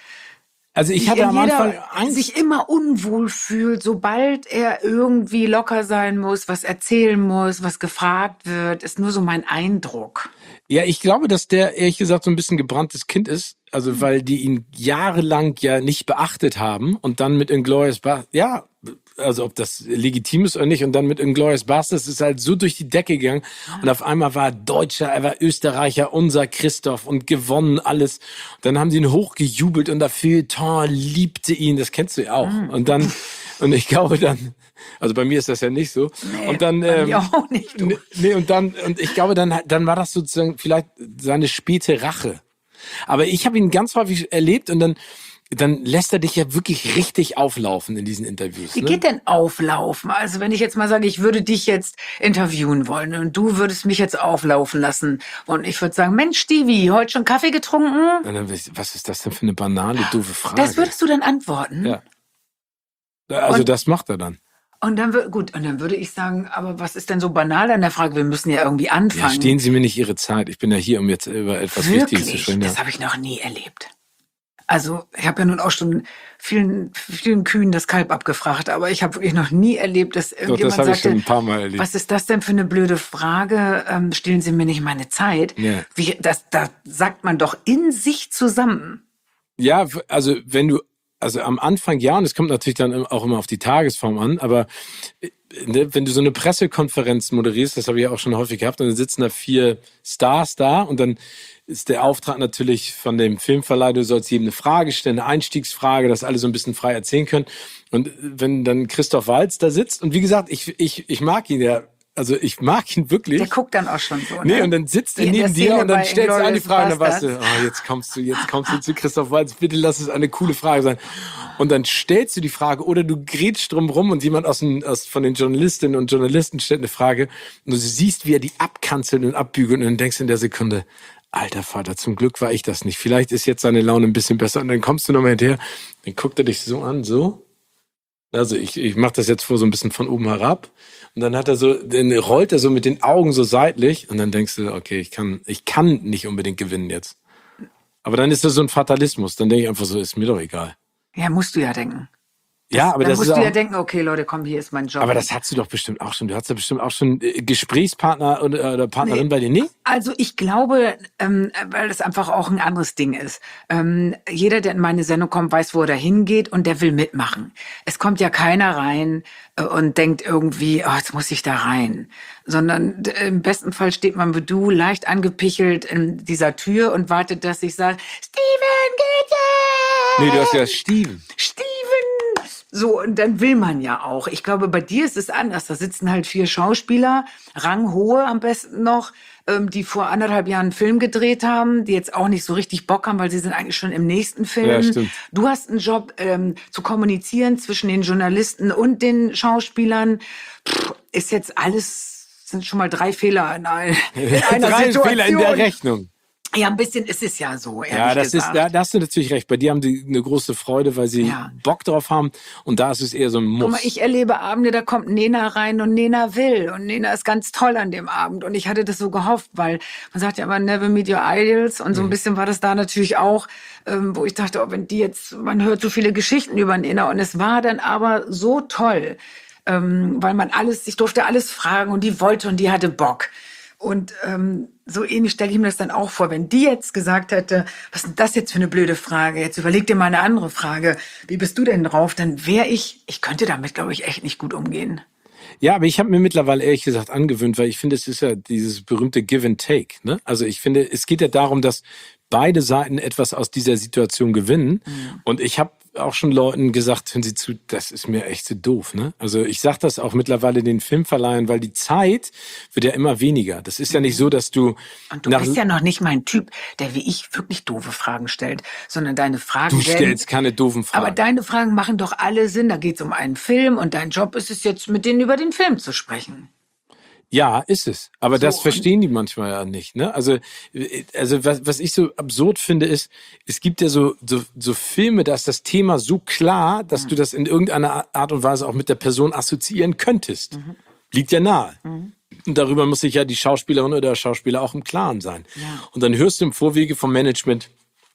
ich hatte am Anfang Angst, sich immer unwohl fühlt, sobald er irgendwie locker sein muss, was erzählen muss, was gefragt wird, ist nur so mein Eindruck. Ja, ich glaube, dass der ehrlich gesagt so ein bisschen gebranntes Kind ist, also weil die ihn jahrelang ja nicht beachtet haben und dann mit Inglourious Basterds, also ob das legitim ist oder nicht, und dann mit Inglourious Basterds ist halt so durch die Decke gegangen und auf einmal war er Deutscher, er war Österreicher, unser Christoph und gewonnen alles. Und dann haben sie ihn hochgejubelt und dafür liebte ihn, das kennst du ja auch. Und ich glaube dann, also bei mir ist das ja nicht so. Nee, und dann bei mir auch nicht. Du. Und ich glaube dann war das sozusagen vielleicht seine späte Rache. Aber ich habe ihn ganz häufig erlebt und dann lässt er dich ja wirklich richtig auflaufen in diesen Interviews. Wie geht denn auflaufen? Also wenn ich jetzt mal sage, ich würde dich jetzt interviewen wollen und du würdest mich jetzt auflaufen lassen und ich würde sagen, Mensch, Stevie, heute schon Kaffee getrunken? Und dann, was ist das denn für eine banale, doofe Frage? Das würdest du dann antworten? Ja. Also das macht er dann. Und dann würde ich sagen, aber was ist denn so banal an der Frage? Wir müssen ja irgendwie anfangen. Ja, stehen Sie mir nicht Ihre Zeit. Ich bin ja hier, um jetzt über etwas Wichtiges zu sprechen. Das habe ich noch nie erlebt. Also ich habe ja nun auch schon vielen Kühen das Kalb abgefragt, aber ich habe wirklich noch nie erlebt, dass irgendjemand das sagte, ich schon ein paar Mal erlebt. Was ist das denn für eine blöde Frage? Stehlen Sie mir nicht meine Zeit? Ja. Da sagt man doch in sich zusammen. Ja, also am Anfang ja, und es kommt natürlich dann auch immer auf die Tagesform an, aber wenn du so eine Pressekonferenz moderierst, das habe ich ja auch schon häufig gehabt, und dann sitzen da 4 Stars da und dann ist der Auftrag natürlich von dem Filmverleih, du sollst jedem eine Frage stellen, eine Einstiegsfrage, dass alle so ein bisschen frei erzählen können. Und wenn dann Christoph Waltz da sitzt, und wie gesagt, ich mag ihn ja, also ich mag ihn wirklich. Der guckt dann auch schon so, ne? Nee, und dann sitzt er neben dir und dann stellst du eine Frage, und dann weißt du, jetzt kommst du zu Christoph Waltz, bitte lass es eine coole Frage sein. Und dann stellst du die Frage oder du grätschst drum rum und jemand von den Journalistinnen und Journalisten stellt eine Frage und du siehst, wie er die abkanzelt und abbügelt und dann denkst du in der Sekunde, alter Vater, zum Glück war ich das nicht. Vielleicht ist jetzt seine Laune ein bisschen besser und dann kommst du nochmal hinterher, dann guckt er dich so an, so. Also ich mache das jetzt so ein bisschen von oben herab und dann dann rollt er so mit den Augen so seitlich und dann denkst du, okay, ich kann nicht unbedingt gewinnen jetzt. Aber dann ist das so ein Fatalismus, dann denke ich einfach so, ist mir doch egal. Ja, musst du ja denken. Ja, aber dann das musst ist du auch, ja denken, okay, Leute, komm, hier ist mein Job. aber das hast du doch bestimmt auch schon. Du hast ja bestimmt auch schon Gesprächspartner oder Partnerin bei dir, nee? Also ich glaube, weil das einfach auch ein anderes Ding ist. Jeder, der in meine Sendung kommt, weiß, wo er da hingeht und der will mitmachen. Es kommt ja keiner rein und denkt irgendwie, oh, jetzt muss ich da rein. Sondern im besten Fall steht man wie du, leicht angepichelt in dieser Tür und wartet, dass ich sage, Steven, geht's? Nee, du hast ja Steven. Steven! So, und dann will man ja auch. Ich glaube, bei dir ist es anders. Da sitzen halt 4 Schauspieler, ranghohe am besten noch, die vor 1,5 Jahren einen Film gedreht haben, die jetzt auch nicht so richtig Bock haben, weil sie sind eigentlich schon im nächsten Film. Ja, stimmt. Du hast einen Job, zu kommunizieren zwischen den Journalisten und den Schauspielern. Ist jetzt alles, sind schon mal 3 Fehler in einer 3 Situation. Fehler in der Rechnung. Ja, ein bisschen ist es ja so, ehrlich Ja, das gesagt. ist, da hast du natürlich recht. Bei dir haben die eine große Freude, weil sie Bock drauf haben. Und da ist es eher so ein Muss. Guck mal, ich erlebe Abende, da kommt Nena rein und Nena will. Und Nena ist ganz toll an dem Abend. Und ich hatte das so gehofft, weil man sagt ja immer, never meet your idols. Und so ein bisschen war das da natürlich auch, wo ich dachte, oh, wenn die jetzt, man hört so viele Geschichten über Nena. Und es war dann aber so toll, weil man alles, ich durfte alles fragen und die wollte und die hatte Bock. Und so ähnlich stelle ich mir das dann auch vor, wenn die jetzt gesagt hätte, was ist denn das jetzt für eine blöde Frage? Jetzt überleg dir mal eine andere Frage. Wie bist du denn drauf? Dann wäre ich könnte damit, glaube ich, echt nicht gut umgehen. Ja, aber ich habe mir mittlerweile ehrlich gesagt angewöhnt, weil ich finde, es ist ja dieses berühmte Give and Take. Ne? Also ich finde, es geht ja darum, dass beide Seiten etwas aus dieser Situation gewinnen. Mhm. Und ich habe auch schon Leuten gesagt, hören Sie zu, das ist mir echt so doof. Ne? Also ich sage das auch mittlerweile den Filmverleihern, weil die Zeit wird ja immer weniger. Das ist ja nicht so, dass du... Und du bist ja noch nicht mein Typ, der wie ich wirklich doofe Fragen stellt, sondern deine Fragen... Du stellst keine doofen Fragen. Aber deine Fragen machen doch alle Sinn. Da geht es um einen Film und dein Job ist es jetzt, mit denen über den Film zu sprechen. Ja, ist es. Aber so, das verstehen die manchmal ja nicht. Ne? Also was ich so absurd finde, ist, es gibt ja so Filme, da ist das Thema so klar, dass du das in irgendeiner Art und Weise auch mit der Person assoziieren könntest. Mhm. Liegt ja nahe. Mhm. Und darüber muss sich ja die Schauspielerin oder der Schauspieler auch im Klaren sein. Ja. Und dann hörst du im Vorwege vom Management,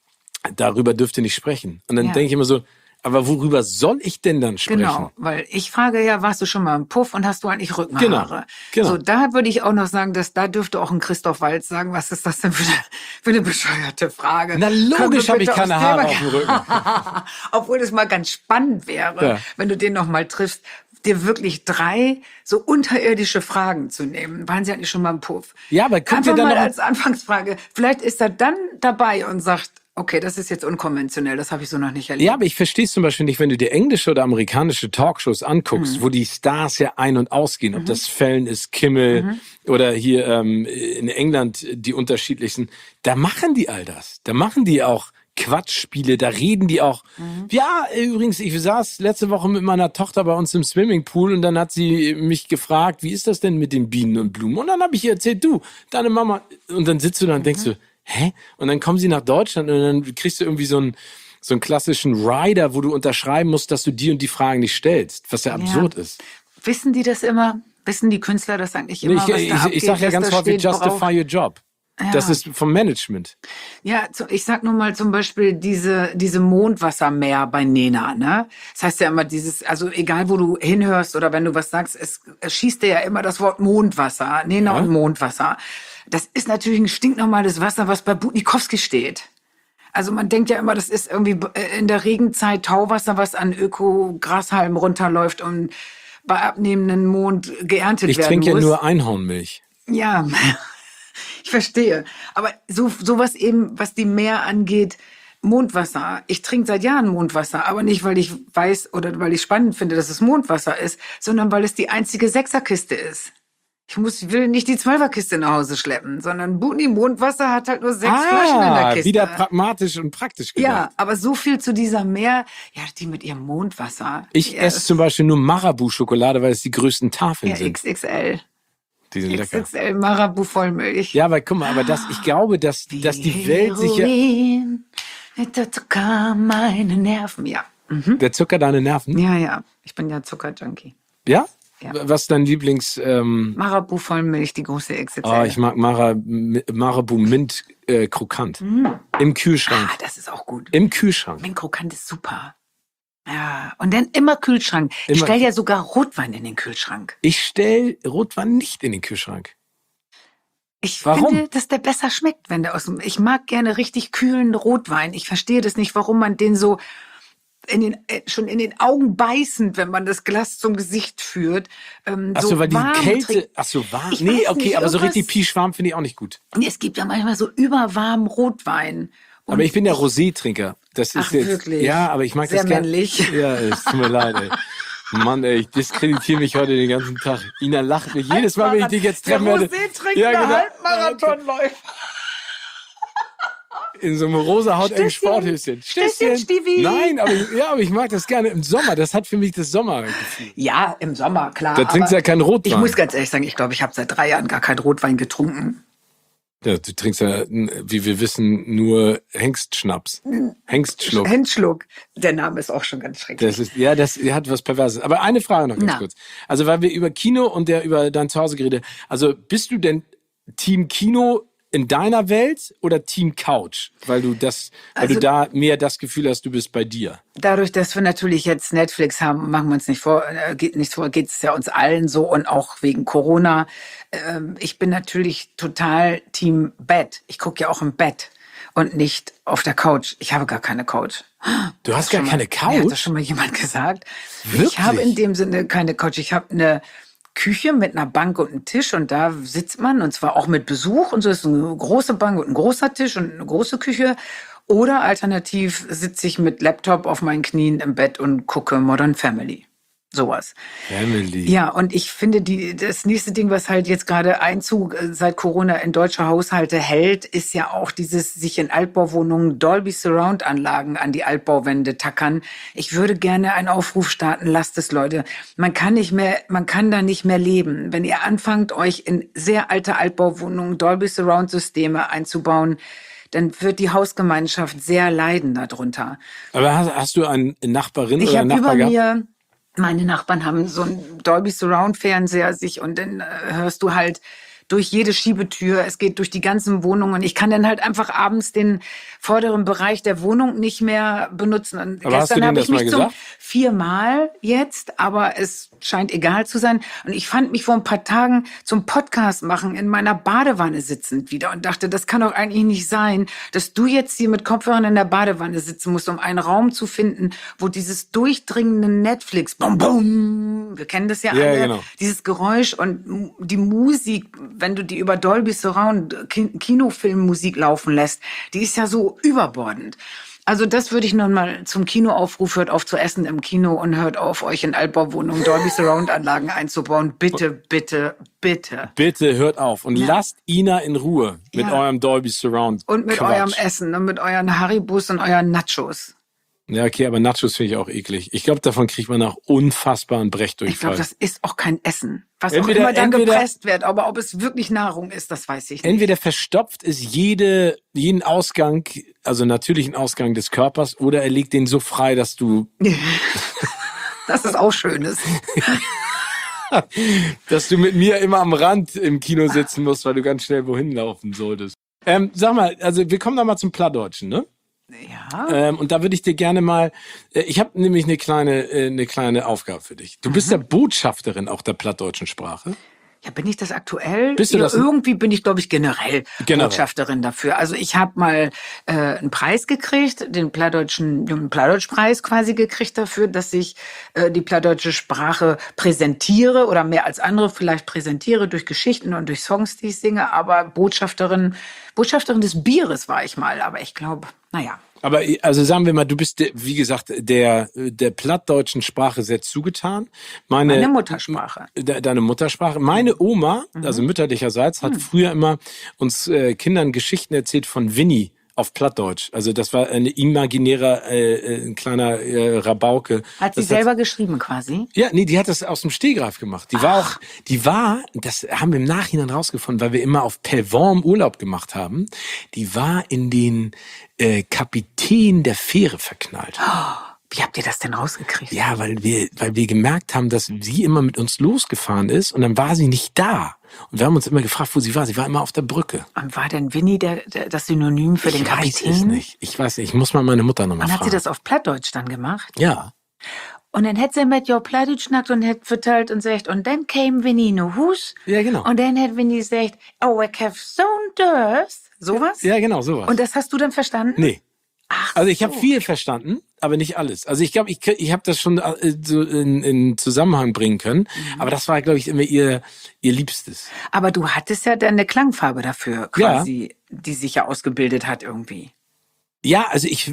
darüber dürft ihr nicht sprechen. Und dann denke ich immer so, aber worüber soll ich denn dann sprechen? Genau, weil ich frage ja, warst du schon mal im Puff und hast du eigentlich Rückenhaare? Genau. So, da würde ich auch noch sagen, dass da dürfte auch ein Christoph Waltz sagen, was ist das denn für eine bescheuerte Frage? Na logisch habe ich keine Haare auf dem Rücken. Obwohl das mal ganz spannend wäre, wenn du den noch mal triffst, dir wirklich 3 so unterirdische Fragen zu nehmen. Waren sie eigentlich schon mal im Puff? Ja, aber guck dir dann mal noch als Anfangsfrage. Vielleicht ist er dann dabei und sagt, okay, das ist jetzt unkonventionell, das habe ich so noch nicht erlebt. Ja, aber ich verstehe es zum Beispiel nicht, wenn du dir englische oder amerikanische Talkshows anguckst, wo die Stars ja ein- und ausgehen, ob das Fallon ist, Kimmel oder hier in England die unterschiedlichsten, da machen die all das. Da machen die auch Quatschspiele, da reden die auch. Ja, übrigens, ich saß letzte Woche mit meiner Tochter bei uns im Swimmingpool und dann hat sie mich gefragt, wie ist das denn mit den Bienen und Blumen? Und dann habe ich ihr erzählt, du, deine Mama, und dann sitzt du da und denkst du, hä? Und dann kommen sie nach Deutschland und dann kriegst du irgendwie so einen klassischen Rider, wo du unterschreiben musst, dass du die und die Fragen nicht stellst, was ja absurd ist. Wissen die das immer? Wissen die Künstler das eigentlich immer, ich sage ja ganz häufig, justify your job. Ja. Das ist vom Management. Ja, ich sag nur mal zum Beispiel diese Mondwassermeer bei Nena, ne? Das heißt ja immer also egal wo du hinhörst oder wenn du was sagst, es schießt dir ja immer das Wort Mondwasser, Nena und Mondwasser. Das ist natürlich ein stinknormales Wasser, was bei Butnikowski steht. Also man denkt ja immer, das ist irgendwie in der Regenzeit Tauwasser, was an Öko-Grashalmen runterläuft und bei abnehmendem Mond geerntet werden muss. Ich trinke ja nur Einhornmilch. Ja, ich verstehe. Aber sowas eben, was die Meer angeht, Mondwasser. Ich trinke seit Jahren Mondwasser, aber nicht, weil ich weiß oder weil ich spannend finde, dass es Mondwasser ist, sondern weil es die einzige Sechserkiste ist. Ich will nicht die 12er-Kiste nach Hause schleppen, sondern Butni Mondwasser hat halt nur 6 Flaschen in der Kiste. Wieder pragmatisch und praktisch gedacht. Ja, aber so viel zu dieser Meer, ja, die mit ihrem Mondwasser. Ich esse zum Beispiel nur Marabu-Schokolade, weil es die größten Tafeln sind. XXL. Die sind lecker. XXL Marabu Vollmilch. Ja, aber guck mal, ich glaube, dass die Welt sich ja... Der Zucker meine Nerven, ja. Der Zucker deine Nerven? Ja. Ich bin ja Zuckerjunkie. Ja? Ja. Was ist dein Lieblings... Marabu Vollmilch, die große XXL. Oh, ich mag Marabu Mint krokant. Im Kühlschrank. Das ist auch gut. Im Kühlschrank. Mint krokant ist super. Ja, und dann immer Kühlschrank. Ich stelle ja sogar Rotwein in den Kühlschrank. Ich stelle Rotwein nicht in den Kühlschrank. Warum? Finde, dass der besser schmeckt, wenn der ich mag gerne richtig kühlen Rotwein. Ich verstehe das nicht, warum man den so schon in den Augen beißend, wenn man das Glas zum Gesicht führt. Achso, weil die Kälte. Achso, warm. Nee, okay, nicht, aber so richtig pischwarm finde ich auch nicht gut. Es gibt ja manchmal so überwarmen Rotwein. Aber ich bin der Rosé-Trinker. Das ist jetzt, wirklich? Ja, aber ich mag sehr das gerne. Männlich. Ja, es tut mir leid, ey. Mann, ey, ich diskreditiere mich heute den ganzen Tag. Ina lacht mich jedes Mal, wenn ich dich jetzt treffen werde. Rosé-Trinker, genau. Halbmarathonläufer. In so einem rosa hautengen Sporthöschen. Stößchen, Stivi. Nein, aber ich mag das gerne im Sommer. Das hat für mich das Sommergefühl. Ja, im Sommer, klar. Da trinkst du ja keinen Rotwein. Ich muss ganz ehrlich sagen, ich glaube, ich habe seit 3 Jahren gar keinen Rotwein getrunken. Ja, du trinkst ja, wie wir wissen, nur Hengstschnaps. Hengstschluck. Hengstschluck. Der Name ist auch schon ganz schrecklich. Das hat was Perverses. Aber eine Frage noch ganz kurz. Also, weil wir über Kino und über dein Zuhause geredet. Also, bist du denn Team Kino in deiner Welt oder Team Couch? Weil du da mehr das Gefühl hast, du bist bei dir. Dadurch, dass wir natürlich jetzt Netflix haben, machen wir uns nicht vor, geht es ja uns allen so und auch wegen Corona. Ich bin natürlich total Team Bett. Ich gucke ja auch im Bett und nicht auf der Couch. Ich habe gar keine Couch. Du hast gar keine Couch? Hat das schon mal jemand gesagt? Wirklich? Ich habe in dem Sinne keine Couch. Ich habe eine Küche mit einer Bank und einem Tisch und da sitzt man und zwar auch mit Besuch und so ist eine große Bank und ein großer Tisch und eine große Küche. Oder alternativ sitze ich mit Laptop auf meinen Knien im Bett und gucke Modern Family. Sowas. Family. Ja, und ich finde, das nächste Ding, was halt jetzt gerade Einzug seit Corona in deutsche Haushalte hält, ist ja auch dieses sich in Altbauwohnungen Dolby Surround Anlagen an die Altbauwände tackern. Ich würde gerne einen Aufruf starten, lasst es, Leute. Man kann da nicht mehr leben. Wenn ihr anfangt, euch in sehr alte Altbauwohnungen Dolby Surround Systeme einzubauen, dann wird die Hausgemeinschaft sehr leiden darunter. Aber hast du eine Nachbarin oder einen Nachbar gehabt? Meine Nachbarn haben so einen Dolby Surround Fernseher und dann hörst du halt durch jede Schiebetür, es geht durch die ganzen Wohnungen. Ich kann dann halt einfach abends den vorderen Bereich der Wohnung nicht mehr benutzen. Und aber gestern habe ich mich zum 4-mal jetzt, aber es scheint egal zu sein. Und ich fand mich vor ein paar Tagen zum Podcast machen in meiner Badewanne sitzend wieder und dachte, das kann doch eigentlich nicht sein, dass du jetzt hier mit Kopfhörern in der Badewanne sitzen musst, um einen Raum zu finden, wo dieses durchdringende Netflix, bum, bum, wir kennen das ja alle, genau. Dieses Geräusch und die Musik, wenn du die über Dolby Surround Kinofilmmusik laufen lässt, die ist ja so überbordend. Also das würde ich nun mal zum Kinoaufruf, hört auf zu essen im Kino und hört auf, euch in Altbauwohnungen Dolby Surround Anlagen einzubauen. Bitte, bitte, bitte. Bitte hört auf und lasst Ina in Ruhe mit eurem Dolby Surround und mit eurem Essen und mit euren Haribus und euren Nachos. Ja, okay, aber Nachos finde ich auch eklig. Ich glaube, davon kriegt man auch unfassbaren Brechdurchfall. Ich glaube, das ist auch kein Essen. Was auch immer dann gepresst wird, aber ob es wirklich Nahrung ist, das weiß ich nicht. Entweder verstopft es jeden Ausgang, also natürlichen Ausgang des Körpers, oder er legt den so frei, dass du... Das ist auch Schönes. Dass du mit mir immer am Rand im Kino sitzen musst, weil du ganz schnell wohin laufen solltest. Sag mal, also wir kommen da mal zum Plattdeutschen, ne? Ja. Und da würde ich dir gerne mal, ich habe nämlich eine kleine Aufgabe für dich. Du bist ja Botschafterin auch der plattdeutschen Sprache. Ja, bin ich das aktuell? Bist du das? Irgendwie bin ich, glaube ich, generell Botschafterin dafür. Also ich habe mal einen Preis gekriegt, den Plattdeutschpreis quasi gekriegt dafür, dass ich die plattdeutsche Sprache präsentiere oder mehr als andere vielleicht präsentiere durch Geschichten und durch Songs, die ich singe. Aber Botschafterin des Bieres war ich mal. Aber ich glaube, naja. Aber also sagen wir mal, du bist, wie gesagt, der plattdeutschen Sprache sehr zugetan. Meine Muttersprache. Deine Muttersprache. Meine Oma, also mütterlicherseits, hat früher immer uns Kindern Geschichten erzählt von Winnie auf Plattdeutsch. Also das war ein imaginärer, ein kleiner Rabauke. Hat sie selber geschrieben quasi? Ja, nee, die hat das aus dem Stehgreif gemacht. Das haben wir im Nachhinein rausgefunden, weil wir immer auf Pellworm Urlaub gemacht haben. Die war in den Kapitän der Fähre verknallt. Wie habt ihr das denn rausgekriegt? Ja, weil wir gemerkt haben, dass sie immer mit uns losgefahren ist und dann war sie nicht da. Und wir haben uns immer gefragt, wo sie war. Sie war immer auf der Brücke. Und war denn Winnie das Synonym für den Kapitän? Ich weiß es nicht. Ich muss mal meine Mutter nochmal fragen. Und hat sie das auf Plattdeutsch dann gemacht? Ja. Und dann hätte sie mit ihr Plattdeutsch schnackt und hätte vertellt und sagt, und dann käme Winnie in Hus. Ja, genau. Und dann hätte Winnie gesagt, oh, ich have so ein Durst. Sowas? Ja, genau, sowas. Und das hast du dann verstanden? Nee. Ach also ich so. habe viel verstanden, aber nicht alles. Also ich glaube, ich habe das schon so in Zusammenhang bringen können. Aber das war, glaube ich, immer ihr Liebstes. Aber du hattest ja dann eine Klangfarbe dafür quasi, die sich ja ausgebildet hat irgendwie. Ja, also ich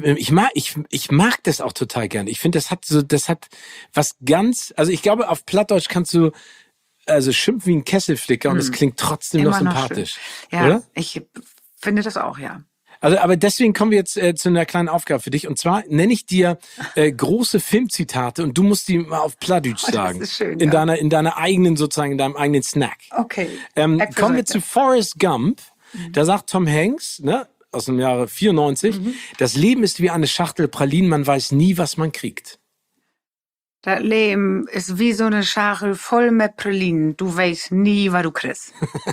mag das auch total gern. Ich finde, das hat was ganz, also ich glaube, auf Plattdeutsch kannst du also schimpfen wie ein Kesselflicker und es klingt trotzdem Immer noch sympathisch. Ja, oder? Ich finde das auch, ja. Also, aber deswegen kommen wir jetzt zu einer kleinen Aufgabe für dich. Und zwar nenne ich dir große Filmzitate und du musst die mal auf Plattdeutsch sagen. Das ist schön, in deiner eigenen, sozusagen, in deinem eigenen Snack. Okay. Kommen wir zu Forrest Gump. Da sagt Tom Hanks, ne, aus dem Jahre 94, das Leben ist wie eine Schachtel Pralinen, man weiß nie, was man kriegt. Das Leben ist wie so eine Schachtel voll mit Pralinen. Du weißt nie, was du kriegst.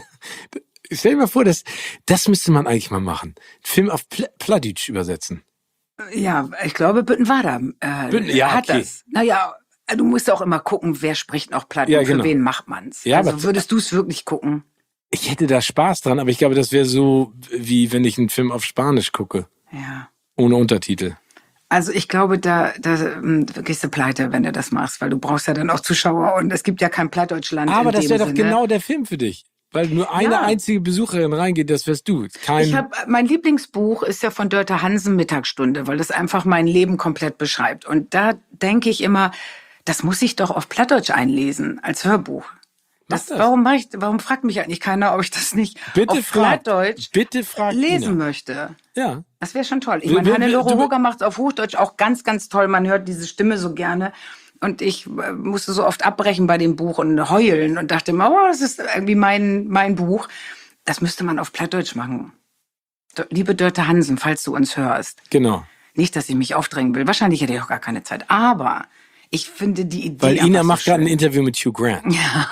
Stell dir mal vor, das müsste man eigentlich mal machen. Film auf Plattdeutsch übersetzen. Ja, ich glaube, Büttenwader hat das. Naja, du musst auch immer gucken, wer spricht noch Platt und für wen macht man's. Ja, also würdest du es wirklich gucken? Ich hätte da Spaß dran, aber ich glaube, das wäre so, wie wenn ich einen Film auf Spanisch gucke. Ja. Ohne Untertitel. Also ich glaube, da gehst du pleite, wenn du das machst, weil du brauchst ja dann auch Zuschauer und es gibt ja kein Plattdeutschland. Aber das wäre doch genau der Film für dich. Weil nur eine einzige Besucherin reingeht, das wärst du. Mein Lieblingsbuch ist ja von Dörte Hansen, Mittagsstunde, weil das einfach mein Leben komplett beschreibt. Und da denke ich immer, das muss ich doch auf Plattdeutsch einlesen, als Hörbuch. Warum fragt mich eigentlich keiner, ob ich das nicht auf Plattdeutsch lesen möchte? Ja. Das wäre schon toll. Ich meine, Hannelore Hoger macht es auf Hochdeutsch auch ganz, ganz toll. Man hört diese Stimme so gerne. Und ich musste so oft abbrechen bei dem Buch und heulen und dachte immer, oh, das ist irgendwie mein Buch. Das müsste man auf Plattdeutsch machen. Liebe Dörte Hansen, falls du uns hörst. Genau. Nicht, dass ich mich aufdrängen will. Wahrscheinlich hätte ich auch gar keine Zeit. Aber ich finde die Idee. Weil Ina macht gerade ein Interview mit Hugh Grant. Ja.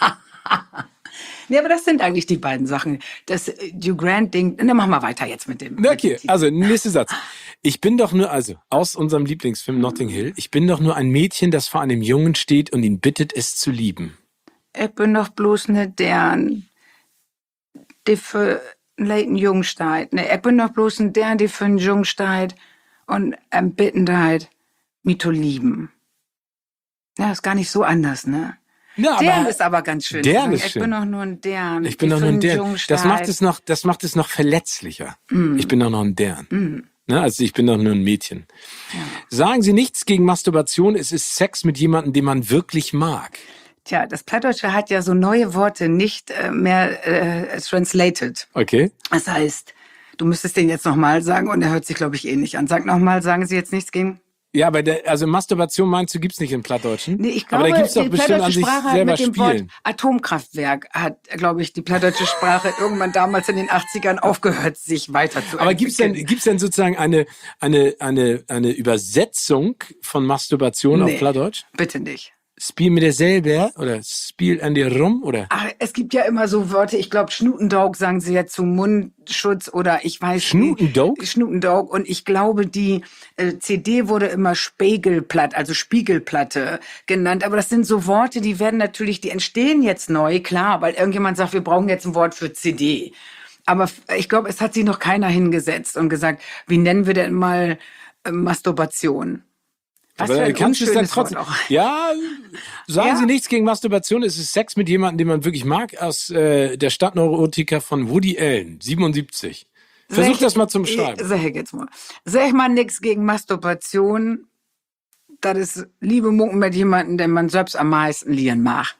Ja, aber das sind eigentlich die beiden Sachen. Das Hugh Grant-Ding, dann machen wir weiter jetzt mit dem. Okay, also nächster Satz. Ich bin doch nur, also aus unserem Lieblingsfilm Notting Hill, ich bin doch nur ein Mädchen, das vor einem Jungen steht und ihn bittet, es zu lieben. Ich bin doch bloß ne deren, die für einen Jungen steht. Ne, ich bin doch bloß ein deren, die für einen Jungen steht und bitten halt, mich zu lieben. Ja, ist gar nicht so anders, ne? Ja, Dern ist aber ganz schön. Dern ist schön. Ich bin doch nur ein Dern. Ich bin doch nur ein Dern. Das macht es noch verletzlicher. Ich bin doch noch ein Dern. Ne? Also ich bin doch nur ein Mädchen. Ja. Sagen Sie nichts gegen Masturbation, es ist Sex mit jemandem, den man wirklich mag. Tja, das Plattdeutsche hat ja so neue Worte nicht mehr translated. Okay. Das heißt, du müsstest den jetzt nochmal sagen und er hört sich, glaube ich, ähnlich an. Sag nochmal, sagen Sie jetzt nichts gegen... Ja, aber also Masturbation meinst du, gibt's nicht im Plattdeutschen? Nee, ich glaube, aber da gibt's doch bestimmt an sich selber mit dem Spielen. Wort Atomkraftwerk hat, glaube ich, die plattdeutsche Sprache irgendwann damals in den 80ern aufgehört, sich weiterzuentwickeln. Aber gibt's denn sozusagen eine Übersetzung von Masturbation auf Plattdeutsch? Bitte nicht. Spiel mit dir selber oder Spiel an dir rum oder? Ach, es gibt ja immer so Wörter, ich glaube Schnutendaug sagen sie ja zum Mundschutz oder ich weiß Schnutendaug? Schnutendaug und ich glaube die CD wurde immer Spiegelplatte, also Spiegelplatte genannt, aber das sind so Worte, die entstehen jetzt neu, klar, weil irgendjemand sagt, wir brauchen jetzt ein Wort für CD. Aber ich glaube, es hat sich noch keiner hingesetzt und gesagt, wie nennen wir denn mal Masturbation? Was aber für ein kannst du es dann trotzdem? Ja, sagen Sie Ja. nichts gegen Masturbation. Es ist Sex mit jemandem, den man wirklich mag, aus der Stadtneurotiker von Woody Allen, 77. Versuch das mal zum Schreiben. Sag mal nichts gegen Masturbation. Das ist Liebe mucken mit jemandem, den man selbst am meisten lieben mag.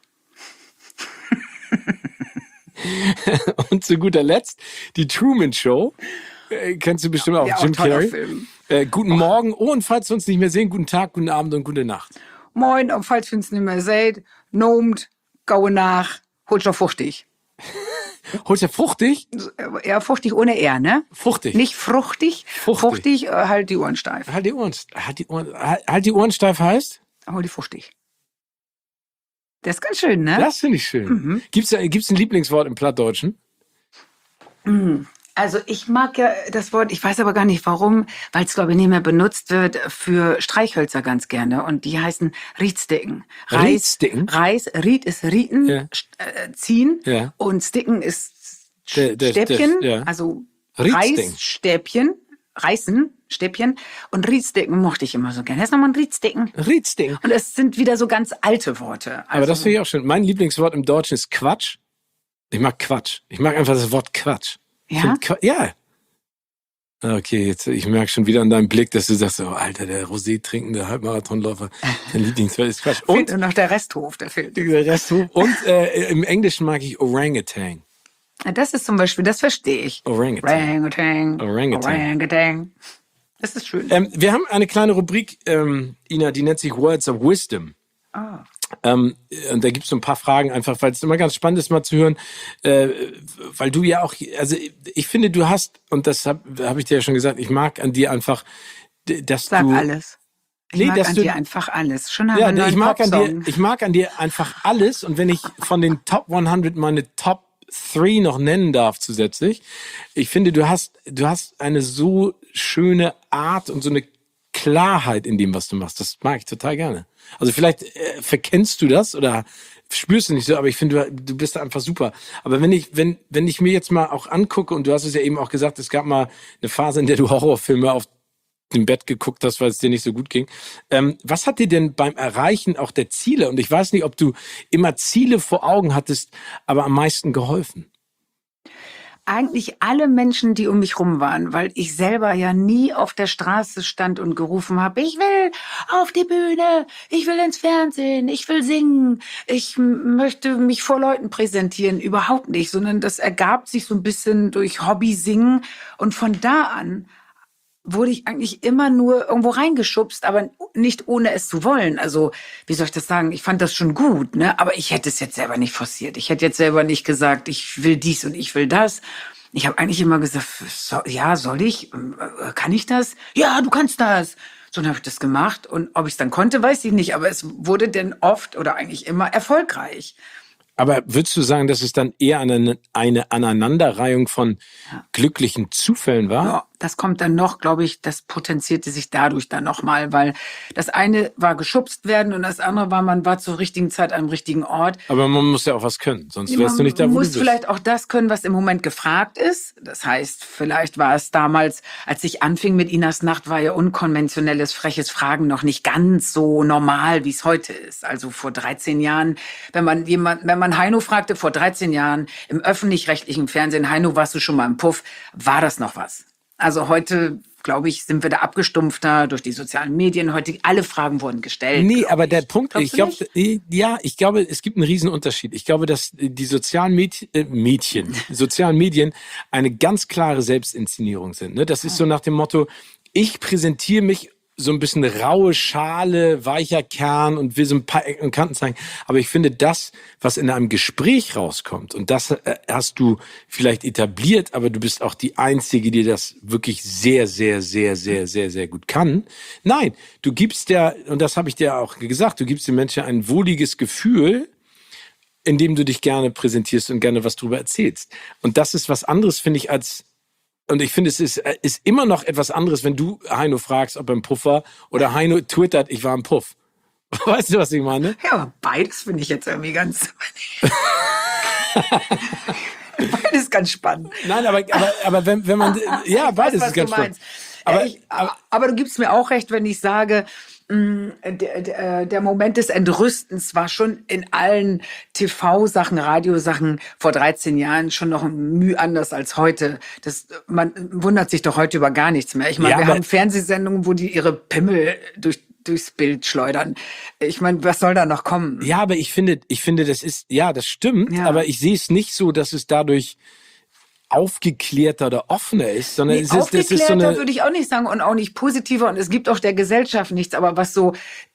Und zu guter Letzt die Truman Show. Kennst du bestimmt auch, Ja, Jim auch toller Carrey. Film. Guten Morgen. Oh, und falls wir uns nicht mehr sehen, guten Tag, guten Abend und gute Nacht. Moin, und falls wir uns nicht mehr seht, nomt, gaue nach, holst doch fruchtig. Holst du fruchtig? Ja, fruchtig ohne R, ne? Fruchtig. Nicht fruchtig. Fruchtig, halt die Ohren steif. Halt die Ohren steif heißt? Hol die fruchtig. Das ist ganz schön, ne? Das finde ich schön. Gibt's ein Lieblingswort im Plattdeutschen? Also ich mag ja das Wort, ich weiß aber gar nicht warum, weil es, glaube ich, nicht mehr benutzt wird für Streichhölzer ganz gerne. Und die heißen Riedsticken. Riedsticken? Ried ist Rieten, Ja. Ziehen. Ja. Und Sticken ist Stäbchen, ja. also Riedsticken. Reisstäbchen, Reißen, Stäbchen. Und Riedsticken mochte ich immer so gerne. Das ist nochmal ein Riedsticken. Riedsticken. Und es sind wieder so ganz alte Worte. Aber das finde ich auch schön. Mein Lieblingswort im Deutschen ist Quatsch. Ich mag Quatsch. Ich mag einfach das Wort Quatsch. Ja? Ja. Okay, jetzt, ich merke schon wieder an deinem Blick, dass du sagst, oh Alter, der Rosé trinkende Halbmarathonläufer, dein Lieblingswort ist Quatsch. Und nur noch der Resthof, der fehlt. Der Resthof. Und im Englischen mag ich Orangutan. Das ist zum Beispiel, das verstehe ich. Orangutan. Orangutan. Das ist schön. Wir haben eine kleine Rubrik, Ina, die nennt sich Words of Wisdom. Ah. Und da gibt es so ein paar Fragen einfach, weil es immer ganz spannend ist, mal zu hören, weil du ja auch, also ich finde, du hast, und das hab ich dir ja schon gesagt, ich mag an dir einfach, dass Sag du... alles. Ich mag an dir einfach alles. Schon haben wir einen neuen ich mag an dir einfach alles, und wenn ich von den Top 100 meine Top 3 noch nennen darf zusätzlich, ich finde, du hast eine so schöne Art und so eine Klarheit in dem, was du machst. Das mag ich total gerne. Also vielleicht verkennst du das oder spürst du nicht so, aber ich finde, du bist da einfach super. Aber wenn ich mir jetzt mal auch angucke, und du hast es ja eben auch gesagt, es gab mal eine Phase, in der du Horrorfilme auf dem Bett geguckt hast, weil es dir nicht so gut ging. Was hat dir denn beim Erreichen auch der Ziele, und ich weiß nicht, ob du immer Ziele vor Augen hattest, aber am meisten geholfen? Eigentlich alle Menschen, die um mich rum waren, weil ich selber ja nie auf der Straße stand und gerufen habe, ich will auf die Bühne, ich will ins Fernsehen, ich will singen, ich möchte mich vor Leuten präsentieren, überhaupt nicht, sondern das ergab sich so ein bisschen durch Hobby singen, und von da an wurde ich eigentlich immer nur irgendwo reingeschubst, aber nicht ohne es zu wollen. Also, wie soll ich das sagen? Ich fand das schon gut, ne? Aber ich hätte es jetzt selber nicht forciert. Ich hätte jetzt selber nicht gesagt, ich will dies und ich will das. Ich habe eigentlich immer gesagt, soll ich? Kann ich das? Ja, du kannst das. So, dann habe ich das gemacht. Und ob ich es dann konnte, weiß ich nicht. Aber es wurde denn oft oder eigentlich immer erfolgreich. Aber würdest du sagen, dass es dann eher eine Aneinanderreihung von glücklichen Zufällen war? Ja, das kommt dann noch, glaube ich, das potenzierte sich dadurch dann nochmal, weil das eine war geschubst werden und das andere war, man war zur richtigen Zeit am richtigen Ort. Aber man muss ja auch was können, sonst wärst du nicht da, wo du bist. Man muss vielleicht auch das können, was im Moment gefragt ist. Das heißt, vielleicht war es damals, als ich anfing mit Inas Nacht, war ja unkonventionelles, freches Fragen noch nicht ganz so normal, wie es heute ist. Also vor 13 Jahren, wenn man Heino fragte, vor 13 Jahren im öffentlich-rechtlichen Fernsehen, Heino, warst du schon mal im Puff, war das noch was? Also heute, glaube ich, sind wir da abgestumpfter durch die sozialen Medien. Heute alle Fragen wurden gestellt. Nee, aber der Punkt, ich glaube, es gibt einen riesen Unterschied. Ich glaube, dass die sozialen sozialen Medien eine ganz klare Selbstinszenierung sind. Ne? Das ist so nach dem Motto, ich präsentiere mich so ein bisschen raue Schale, weicher Kern und will so ein paar Ecken und Kanten zeigen. Aber ich finde, das, was in einem Gespräch rauskommt, und das hast du vielleicht etabliert, aber du bist auch die Einzige, die das wirklich sehr, sehr, sehr, sehr, sehr, sehr gut kann. Nein, du gibst und das habe ich dir auch gesagt, du gibst den Menschen ein wohliges Gefühl, in dem du dich gerne präsentierst und gerne was drüber erzählst. Und das ist was anderes, finde ich, und ich finde, es ist immer noch etwas anderes, wenn du Heino fragst, ob er im Puff war, oder Heino twittert, ich war im Puff. Weißt du, was ich meine? Ja, aber beides finde ich jetzt irgendwie ganz... beides ganz spannend. Nein, aber wenn man... Ja, beides ist ganz spannend. Aber du gibst mir auch recht, wenn ich sage... Der Moment des Entrüstens war schon in allen TV-Sachen, Radiosachen vor 13 Jahren schon noch Mühe anders als heute. Man wundert sich doch heute über gar nichts mehr. Ich meine, wir haben Fernsehsendungen, wo die ihre Pimmel durchs Bild schleudern. Ich meine, was soll da noch kommen? Ja, aber ich finde, das stimmt, ja. Aber ich sehe es nicht so, dass es dadurch aufgeklärter oder offener ist, sondern aufgeklärter würde ich auch nicht sagen und auch nicht positiver, und es gibt auch der Gesellschaft nichts, aber was so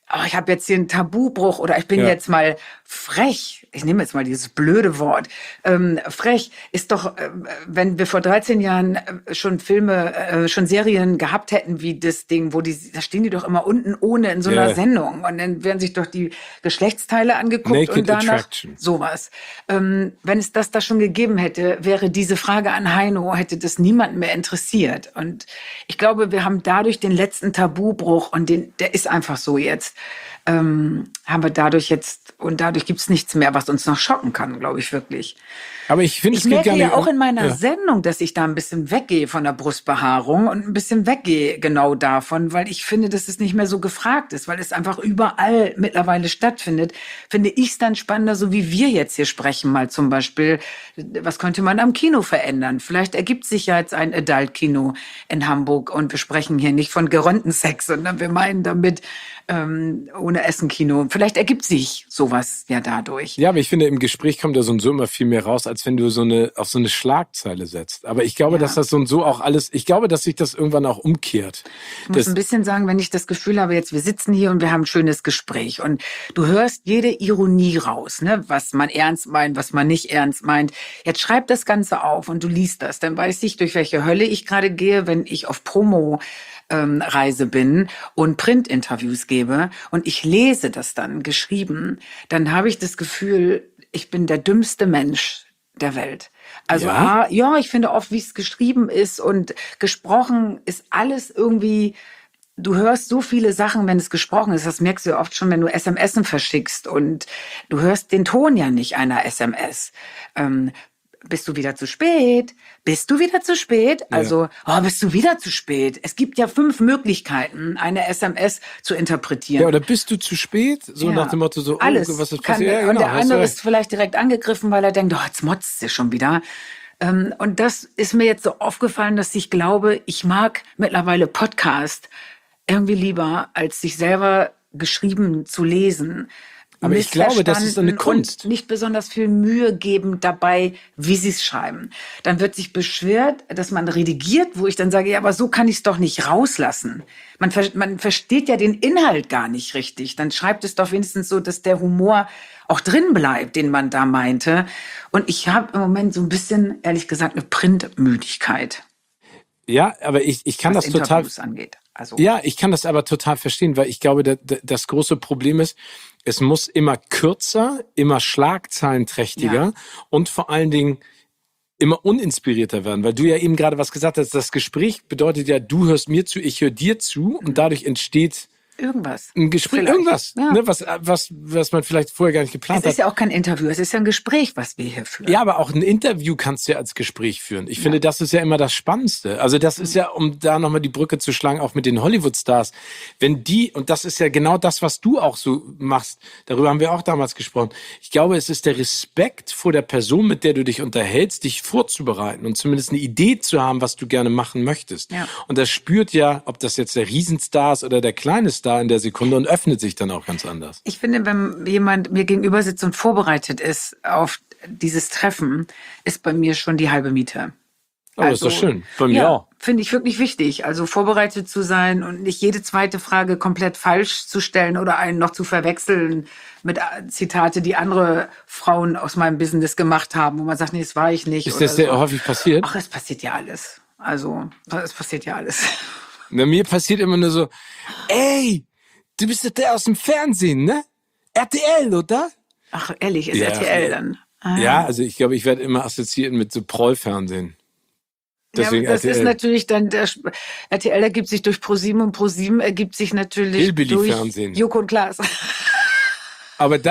oh, ich habe jetzt hier einen Tabubruch oder ich bin jetzt mal frech. Ich nehme jetzt mal dieses blöde Wort. Frech ist doch, wenn wir vor 13 Jahren schon schon Serien gehabt hätten wie das Ding, da stehen die doch immer unten ohne in so einer Sendung und dann werden sich doch die Geschlechtsteile angeguckt Naked und danach Attraction. Sowas. Wenn es das da schon gegeben hätte, wäre diese Frage an Heino, hätte das niemanden mehr interessiert. Und ich glaube, wir haben dadurch den letzten Tabubruch und der ist einfach so jetzt. Haben wir dadurch gibt's nichts mehr, was uns noch schocken kann, glaube ich wirklich. Aber ich finde, ich merke ja auch in meiner Sendung, dass ich da ein bisschen weggehe von der Brustbehaarung und ein bisschen weggehe genau davon, weil ich finde, dass es nicht mehr so gefragt ist, weil es einfach überall mittlerweile stattfindet. Finde ich es dann spannender, so wie wir jetzt hier sprechen, mal zum Beispiel, was könnte man am Kino verändern? Vielleicht ergibt sich ja jetzt ein Adult-Kino in Hamburg und wir sprechen hier nicht von geronnten Sex, sondern wir meinen damit ohne Essen-Kino. Vielleicht ergibt sich sowas ja dadurch. Ja, aber ich finde, im Gespräch kommt da so und so immer viel mehr raus, als wenn du auf so eine Schlagzeile setzt. Aber ich glaube, dass das so und so auch alles, ich glaube, dass sich das irgendwann auch umkehrt. Ich muss ein bisschen sagen, wenn ich das Gefühl habe, jetzt wir sitzen hier und wir haben ein schönes Gespräch und du hörst jede Ironie raus, ne, was man ernst meint, was man nicht ernst meint. Jetzt schreib das Ganze auf und du liest das. Dann weiß ich, durch welche Hölle ich gerade gehe, wenn ich auf Reise bin und Printinterviews gebe und ich lese das dann geschrieben, dann habe ich das Gefühl, ich bin der dümmste Mensch der Welt. Also ich finde oft, wie es geschrieben ist und gesprochen ist alles irgendwie. Du hörst so viele Sachen, wenn es gesprochen ist. Das merkst du ja oft schon, wenn du SMSen verschickst und du hörst den Ton ja nicht einer SMS. Bist du wieder zu spät? Bist du wieder zu spät? Also, bist du wieder zu spät? Es gibt ja 5 Möglichkeiten, eine SMS zu interpretieren. Ja, oder bist du zu spät? So nach dem Motto, alles was ist passiert? Ja, genau, und der andere ist vielleicht direkt angegriffen, weil er denkt, jetzt motzt sie schon wieder. Und das ist mir jetzt so aufgefallen, dass ich glaube, ich mag mittlerweile Podcast irgendwie lieber, als sich selber geschrieben zu lesen. Aber ich glaube, das ist eine Kunst. Und nicht besonders viel Mühe geben dabei, wie sie es schreiben. Dann wird sich beschwert, dass man redigiert, wo ich dann sage, ja, aber so kann ich es doch nicht rauslassen. Man versteht ja den Inhalt gar nicht richtig. Dann schreibt es doch wenigstens so, dass der Humor auch drin bleibt, den man da meinte. Und ich habe im Moment so ein bisschen, ehrlich gesagt, eine Printmüdigkeit. Ja, aber ich kann das total. Angeht. Also. Ja, ich kann das aber total verstehen, weil ich glaube, das große Problem ist, es muss immer kürzer, immer schlagzeilenträchtiger und vor allen Dingen immer uninspirierter werden, weil du ja eben gerade was gesagt hast, das Gespräch bedeutet ja, du hörst mir zu, ich höre dir zu und dadurch entsteht irgendwas. Ein Gespräch, vielleicht. Irgendwas, ne, was man vielleicht vorher gar nicht geplant hat. Es ist ja auch kein Interview, es ist ja ein Gespräch, was wir hier führen. Ja, aber auch ein Interview kannst du ja als Gespräch führen. Ich finde, das ist ja immer das Spannendste. Also das ist ja, um da nochmal die Brücke zu schlagen, auch mit den Hollywood-Stars, wenn die, und das ist ja genau das, was du auch so machst, darüber haben wir auch damals gesprochen. Ich glaube, es ist der Respekt vor der Person, mit der du dich unterhältst, dich vorzubereiten und zumindest eine Idee zu haben, was du gerne machen möchtest. Ja. Und das spürt ja, ob das jetzt der Riesenstar ist oder der kleine Star in der Sekunde und öffnet sich dann auch ganz anders. Ich finde, wenn jemand mir gegenüber sitzt und vorbereitet ist auf dieses Treffen, ist bei mir schon die halbe Miete. Oh, also, das ist doch schön. Bei mir auch. Finde ich wirklich wichtig. Also vorbereitet zu sein und nicht jede zweite Frage komplett falsch zu stellen oder einen noch zu verwechseln mit Zitate, die andere Frauen aus meinem Business gemacht haben, wo man sagt, nee, das war ich nicht. Ist das sehr häufig passiert? Ach, es passiert ja alles. Also, es passiert ja alles. Na, mir passiert immer nur so, ey, du bist doch der aus dem Fernsehen, ne? RTL, oder? Ach, ehrlich, ist RTL dann? Ja, also ich glaube, ich werde immer assoziiert mit so Proll-Fernsehen. Deswegen das RTL. Ist natürlich dann, RTL ergibt sich durch ProSieben und ProSieben ergibt sich natürlich durch Joko und Klaas. Aber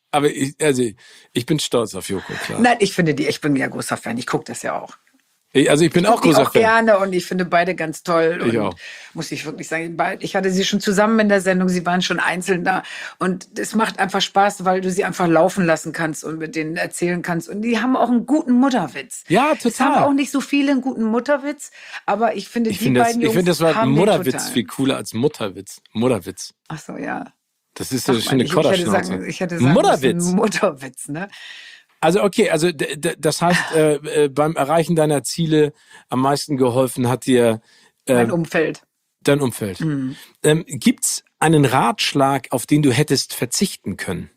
ich bin stolz auf Joko und Klaas. Nein, ich bin ja großer Fan, ich gucke das ja auch. Also ich bin auch großer Fan. Gerne und ich finde beide ganz toll. Und ich auch. Muss ich wirklich sagen, ich hatte sie schon zusammen in der Sendung, sie waren schon einzeln da. Und es macht einfach Spaß, weil du sie einfach laufen lassen kannst und mit denen erzählen kannst. Und die haben auch einen guten Mutterwitz. Ja, total. Es haben auch nicht so viele einen guten Mutterwitz, aber ich finde, beiden Jungs das Wort Mutterwitz viel cooler als Mutterwitz. Mutterwitz. Ach so, ja. Das ist ja schon eine Kodderschnauze. Ich hätte sagen Mutterwitz, ne? Also okay, das heißt, beim Erreichen deiner Ziele am meisten geholfen hat dir mein Umfeld. Dein Umfeld. Gibt's einen Ratschlag, auf den du hättest verzichten können?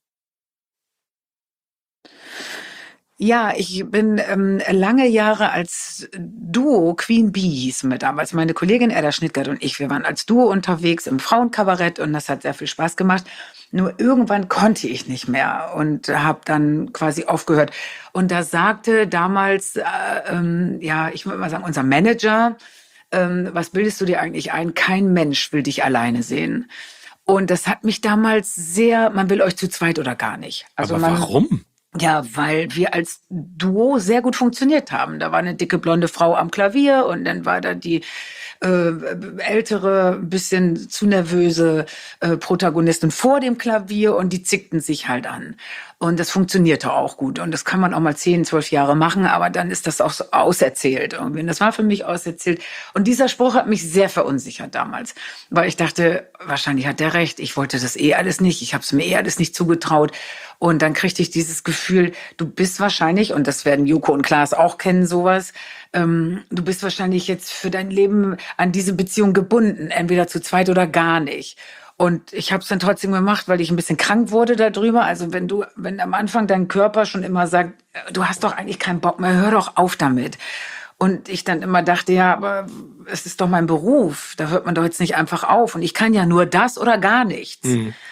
Ja, ich bin lange Jahre als Duo, Queen Bee hießen wir damals, meine Kollegin Edda Schnittgert und ich, wir waren als Duo unterwegs im Frauenkabarett und das hat sehr viel Spaß gemacht. Nur irgendwann konnte ich nicht mehr und habe dann quasi aufgehört. Und da sagte damals, ich würde mal sagen, unser Manager, was bildest du dir eigentlich ein? Kein Mensch will dich alleine sehen. Und das hat mich damals man will euch zu zweit oder gar nicht. Also Aber warum? Ja, weil wir als Duo sehr gut funktioniert haben. Da war eine dicke blonde Frau am Klavier und dann war da die ältere, bisschen zu nervöse Protagonistin vor dem Klavier und die zickten sich halt an. Und das funktionierte auch gut. Und das kann man auch mal 10, 12 Jahre machen, aber dann ist das auch so auserzählt irgendwie. Und das war für mich auserzählt. Und dieser Spruch hat mich sehr verunsichert damals. Weil ich dachte, wahrscheinlich hat der recht. Ich wollte das alles nicht. Ich habe es mir alles nicht zugetraut. Und dann kriegte ich dieses Gefühl, du bist wahrscheinlich, und das werden Joko und Klaas auch kennen, sowas, du bist wahrscheinlich jetzt für dein Leben an diese Beziehung gebunden, entweder zu zweit oder gar nicht. Und ich habe es dann trotzdem gemacht, weil ich ein bisschen krank wurde darüber. Also wenn am Anfang dein Körper schon immer sagt, du hast doch eigentlich keinen Bock mehr, hör doch auf damit. Und ich dann immer dachte, ja, aber es ist doch mein Beruf, da hört man doch jetzt nicht einfach auf. Und ich kann ja nur das oder gar nichts.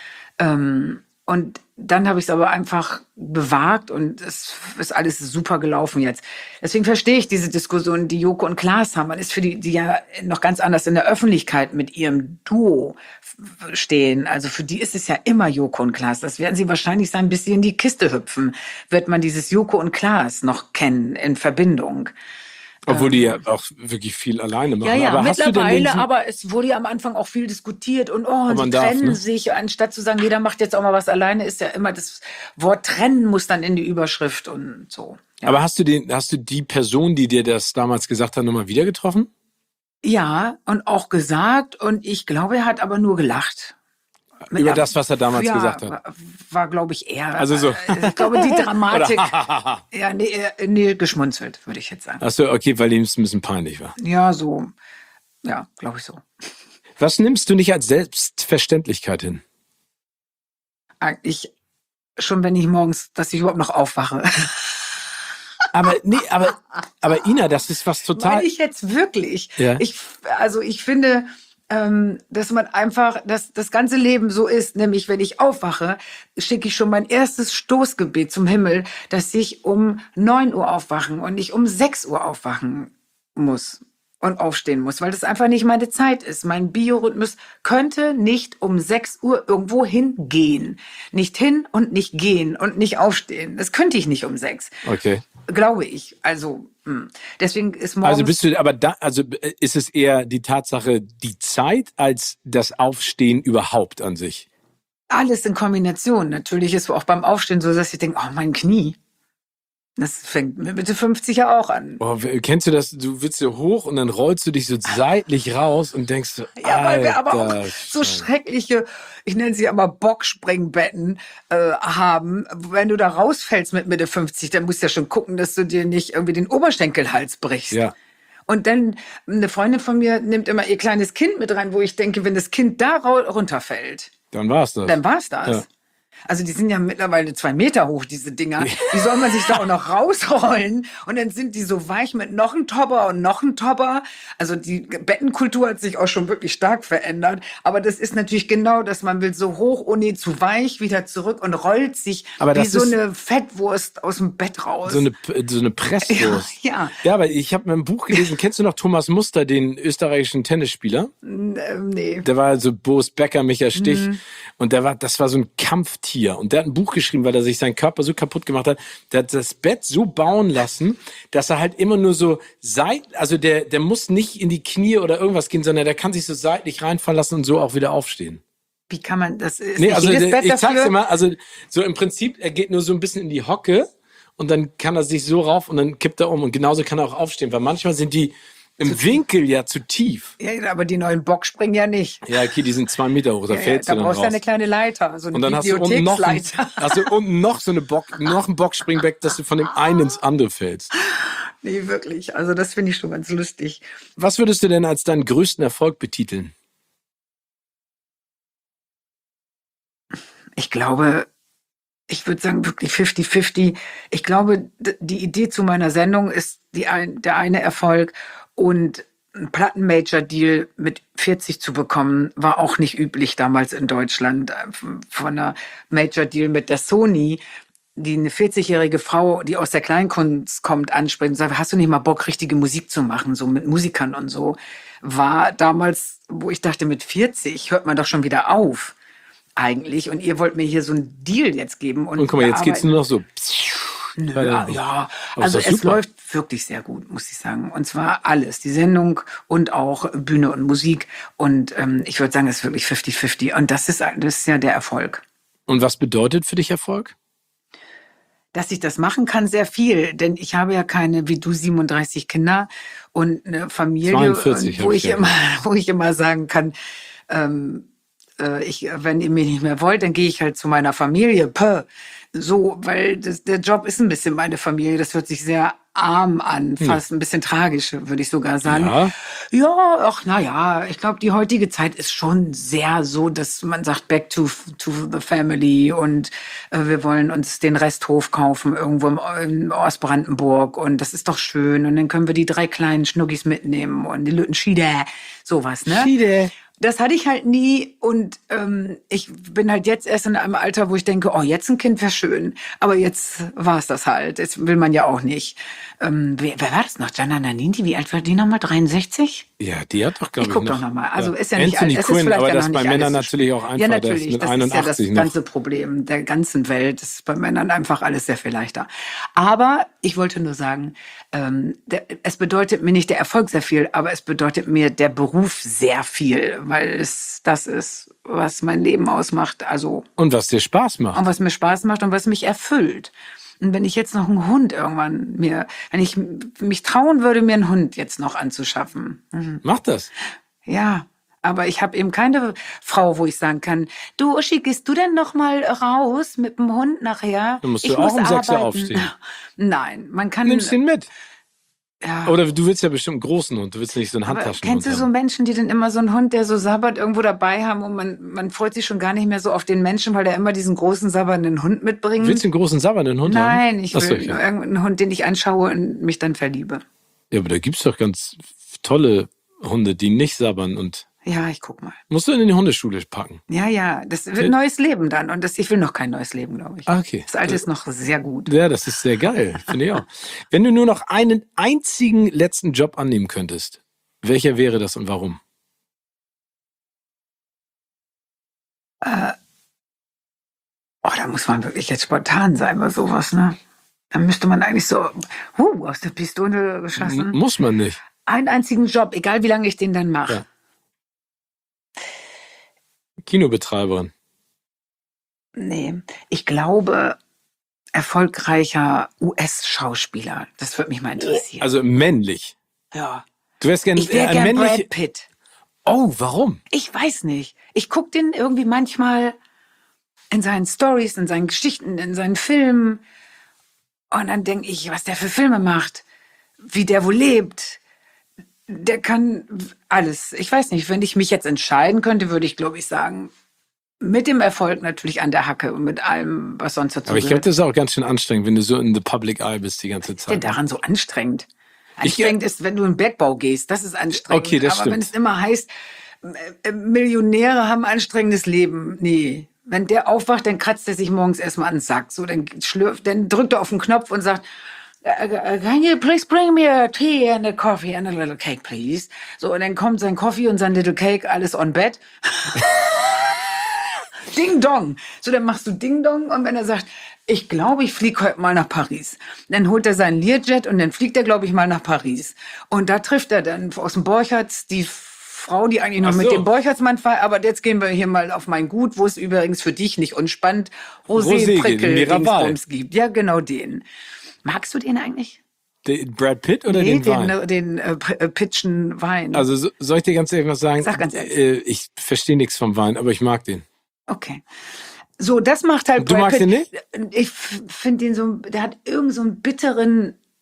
Und dann habe ich es aber einfach bewagt und es ist alles super gelaufen jetzt. Deswegen verstehe ich diese Diskussion, die Joko und Klaas haben. Man ist für die ja noch ganz anders in der Öffentlichkeit mit ihrem Duo stehen. Also für die ist es ja immer Joko und Klaas. Das werden sie wahrscheinlich sein, bis sie in die Kiste hüpfen, wird man dieses Joko und Klaas noch kennen in Verbindung. Obwohl die ja auch wirklich viel alleine machen. Ja, aber mittlerweile, aber es wurde ja am Anfang auch viel diskutiert und sie trennen sich, anstatt zu sagen, jeder macht jetzt auch mal was alleine, ist ja immer das Wort trennen muss dann in die Überschrift und so. Ja. Aber hast du die Person, die dir das damals gesagt hat, nochmal wieder getroffen? Ja, und auch gesagt und ich glaube, er hat aber nur gelacht. Über das, was er damals gesagt hat? War glaube ich, eher. Also so. Ich glaube, die Dramatik. Nee, geschmunzelt, würde ich jetzt sagen. Ach so, okay, weil ihm es ein bisschen peinlich war. Ja, so. Ja, glaube ich so. Was nimmst du nicht als Selbstverständlichkeit hin? Eigentlich schon, wenn ich morgens, dass ich überhaupt noch aufwache. Aber Ina, das ist was total... Meine ich jetzt wirklich. Ja. Ich finde... dass man einfach, dass das ganze Leben so ist, nämlich wenn ich aufwache, schicke ich schon mein erstes Stoßgebet zum Himmel, dass ich um 9 Uhr aufwachen und nicht um 6 Uhr aufwachen muss und aufstehen muss, weil das einfach nicht meine Zeit ist. Mein Biorhythmus könnte nicht um 6 Uhr irgendwo hingehen. Nicht hin und nicht gehen und nicht aufstehen. Das könnte ich nicht um 6. Okay. Glaube ich. Also, deswegen ist morgens... ist es eher die Tatsache, die Zeit, als das Aufstehen überhaupt an sich? Alles in Kombination. Natürlich ist auch beim Aufstehen so, dass ich denke, oh, mein Knie. Das fängt mit Mitte 50 ja auch an. Oh, kennst du das? Du willst so hoch und dann rollst du dich so seitlich raus und denkst so, ja, weil wir aber auch so schreckliche, ich nenne sie aber Bockspringbetten haben. Wenn du da rausfällst mit Mitte 50, dann musst du ja schon gucken, dass du dir nicht irgendwie den Oberschenkelhals brichst. Ja. Und dann, eine Freundin von mir nimmt immer ihr kleines Kind mit rein, wo ich denke, wenn das Kind da runterfällt, dann war's das. Ja. Also die sind ja mittlerweile 2 Meter hoch, diese Dinger. Wie soll man sich da auch noch rausrollen? Und dann sind die so weich mit noch ein Topper und noch ein Topper. Also die Bettenkultur hat sich auch schon wirklich stark verändert. Aber das ist natürlich genau, dass man will so hoch, oh nee, zu weich, wieder zurück und rollt sich wie so eine Fettwurst aus dem Bett raus. So eine Presswurst. Ja. Ja, aber ich habe ein Buch gelesen. Kennst du noch Thomas Muster, den österreichischen Tennisspieler? Nee. Der war also Boris Becker, Michael Stich. Und das war so ein Kampftier. Und der hat ein Buch geschrieben, weil er sich seinen Körper so kaputt gemacht hat. Der hat das Bett so bauen lassen, dass er halt immer nur so also der muss nicht in die Knie oder irgendwas gehen, sondern der kann sich so seitlich reinfallen lassen und so auch wieder aufstehen. Wie kann man das? Ist nee, also jedes Bett ich dafür? sag's dir mal, also so im Prinzip, er geht nur so ein bisschen in die Hocke und dann kann er sich so rauf und dann kippt er um. Und genauso kann er auch aufstehen, weil manchmal sind die im Winkel ja zu tief. Ja, aber die neuen Bockspringen ja nicht. Ja, okay, die sind 2 Meter hoch, da fällst du dann raus. Da brauchst du eine kleine Leiter, so eine und dann Bibliotheksleiter. hast du unten noch so noch ein Bockspringbeck, dass du von dem einen ins andere fällst. Nee, wirklich. Also das finde ich schon ganz lustig. Was würdest du denn als deinen größten Erfolg betiteln? Ich glaube, ich würde sagen wirklich 50-50. Ich glaube, die Idee zu meiner Sendung ist der eine Erfolg, und einen Platten-Major-Deal mit 40 zu bekommen, war auch nicht üblich damals in Deutschland. Von einer Major-Deal mit der Sony, die eine 40-jährige Frau, die aus der Kleinkunst kommt, anspricht und sagt, hast du nicht mal Bock, richtige Musik zu machen, so mit Musikern und so, war damals, wo ich dachte, mit 40 hört man doch schon wieder auf eigentlich, und ihr wollt mir hier so einen Deal jetzt geben. Und guck mal, jetzt geht's nur noch so. Nö, ja, also es läuft wirklich sehr gut, muss ich sagen. Und zwar alles, die Sendung und auch Bühne und Musik. Und ich würde sagen, es ist wirklich 50-50. Und das ist ja der Erfolg. Und was bedeutet für dich Erfolg? Dass ich das machen kann, sehr viel. Denn ich habe ja keine, wie du, 37 Kinder und eine Familie, 42, wo ich immer sagen kann, wenn ihr mich nicht mehr wollt, dann gehe ich halt zu meiner Familie. So, weil der Job ist ein bisschen meine Familie. Das hört sich sehr arm an, fast ein bisschen tragisch, würde ich sogar sagen. Ja, ach, naja, ich glaube, die heutige Zeit ist schon sehr so, dass man sagt, back to the family, und wir wollen uns den Resthof kaufen irgendwo in Ostbrandenburg, und das ist doch schön, und dann können wir die 3 kleinen Schnuggis mitnehmen und die Lütten Schiede, sowas, ne? Schiede. Das hatte ich halt nie, und ich bin halt jetzt erst in einem Alter, wo ich denke, oh, jetzt ein Kind wäre schön, aber jetzt war es das halt. Das will man ja auch nicht. Wer war das noch? Gianna Nannini, wie alt war die nochmal? 63? Ja, die hat doch, glaube ich, guck doch nochmal. Also ist ja nicht Anthony alt. Quinn, aber das ist bei Männern so natürlich auch einfach. Ja, natürlich. Mit Das 81 ist ja das ganze Problem der ganzen Welt. Das ist bei Männern einfach alles sehr viel leichter. Aber ich wollte nur sagen, es bedeutet mir nicht der Erfolg sehr viel, aber es bedeutet mir der Beruf sehr viel, weil es das ist, was mein Leben ausmacht. Also, und was dir Spaß macht. Und was mir Spaß macht und was mich erfüllt. Und wenn ich jetzt noch einen Hund wenn ich mich trauen würde, mir einen Hund jetzt noch anzuschaffen. Mach das. Ja, aber ich habe eben keine Frau, wo ich sagen kann, du Uschi, gehst du denn noch mal raus mit dem Hund nachher? Dann musst du auch um 6 Uhr aufstehen. Nein, man kann... Nimmst ihn mit. Ja. Oder du willst ja bestimmt einen großen Hund, du willst nicht so einen Handtaschenhund haben. Kennst du so Menschen, die dann immer so einen Hund, der so sabbert, irgendwo dabei haben, und man freut sich schon gar nicht mehr so auf den Menschen, weil der immer diesen großen sabbernden Hund mitbringt? Willst du einen großen sabbernden Hund haben? Nein, ich will irgendeinen Hund, den ich anschaue und mich dann verliebe. Ja, aber da gibt's doch ganz tolle Hunde, die nicht sabbern und... Ja, ich guck mal. Musst du in die Hundeschule packen? Ja, das wird ein neues Leben dann. Und ich will noch kein neues Leben, glaube ich. Okay. Das alte ist noch sehr gut. Ja, das ist sehr geil, finde ich auch. Wenn du nur noch einen einzigen letzten Job annehmen könntest, welcher wäre das und warum? Da muss man wirklich jetzt spontan sein bei sowas, ne? Dann müsste man eigentlich so aus der Pistole geschossen. Muss man nicht. Einen einzigen Job, egal wie lange ich den dann mache. Ja. Kinobetreiberin. Nee, ich glaube, erfolgreicher US-Schauspieler. Das würde mich mal interessieren. Also männlich. Ja. Du wärst gern, ich wäre gern Brad Pitt. Oh, warum? Ich weiß nicht. Ich gucke den irgendwie manchmal in seinen Stories, in seinen Geschichten, in seinen Filmen. Und dann denke ich, was der für Filme macht, wie der wohl lebt. Der kann alles. Ich weiß nicht, wenn ich mich jetzt entscheiden könnte, würde ich, glaube ich, sagen, mit dem Erfolg natürlich an der Hacke und mit allem, was sonst dazu gehört. Aber ich glaube, das ist auch ganz schön anstrengend, wenn du so in the public eye bist die ganze Zeit. Was ist denn daran so anstrengend? Anstrengend ist, wenn du in den Bergbau gehst. Das ist anstrengend. Okay, das Aber stimmt. wenn es immer heißt, Millionäre haben ein anstrengendes Leben. Nee. Wenn der aufwacht, dann kratzt er sich morgens erstmal an den Sack. So, dann drückt er auf den Knopf und sagt, can you please bring me a tea and a coffee and a little cake, please? So, und dann kommt sein Coffee und sein little cake, alles on bed. Ding Dong. So, dann machst du Ding Dong, und wenn er sagt, ich glaube, ich fliege heute mal nach Paris, dann holt er seinen Learjet und dann fliegt er, glaube ich, mal nach Paris. Und da trifft er dann aus dem Borchertz die Frau, die eigentlich noch mit dem Borchertsmann fährt, aber jetzt gehen wir hier mal auf mein Gut, wo es übrigens für dich nicht unspannend Rosé-Prickel-Dingsbums gibt. Ja, genau den. Magst du den eigentlich? Den Brad Pitt oder den Wein? Den Pitchen Wein. Also soll ich dir ganz ehrlich was sagen? Sag ganz ehrlich. Ich verstehe nichts vom Wein, aber ich mag den. Okay. So, das macht halt Du magst den nicht? Ich finde den so, der hat irgend so einen bitteren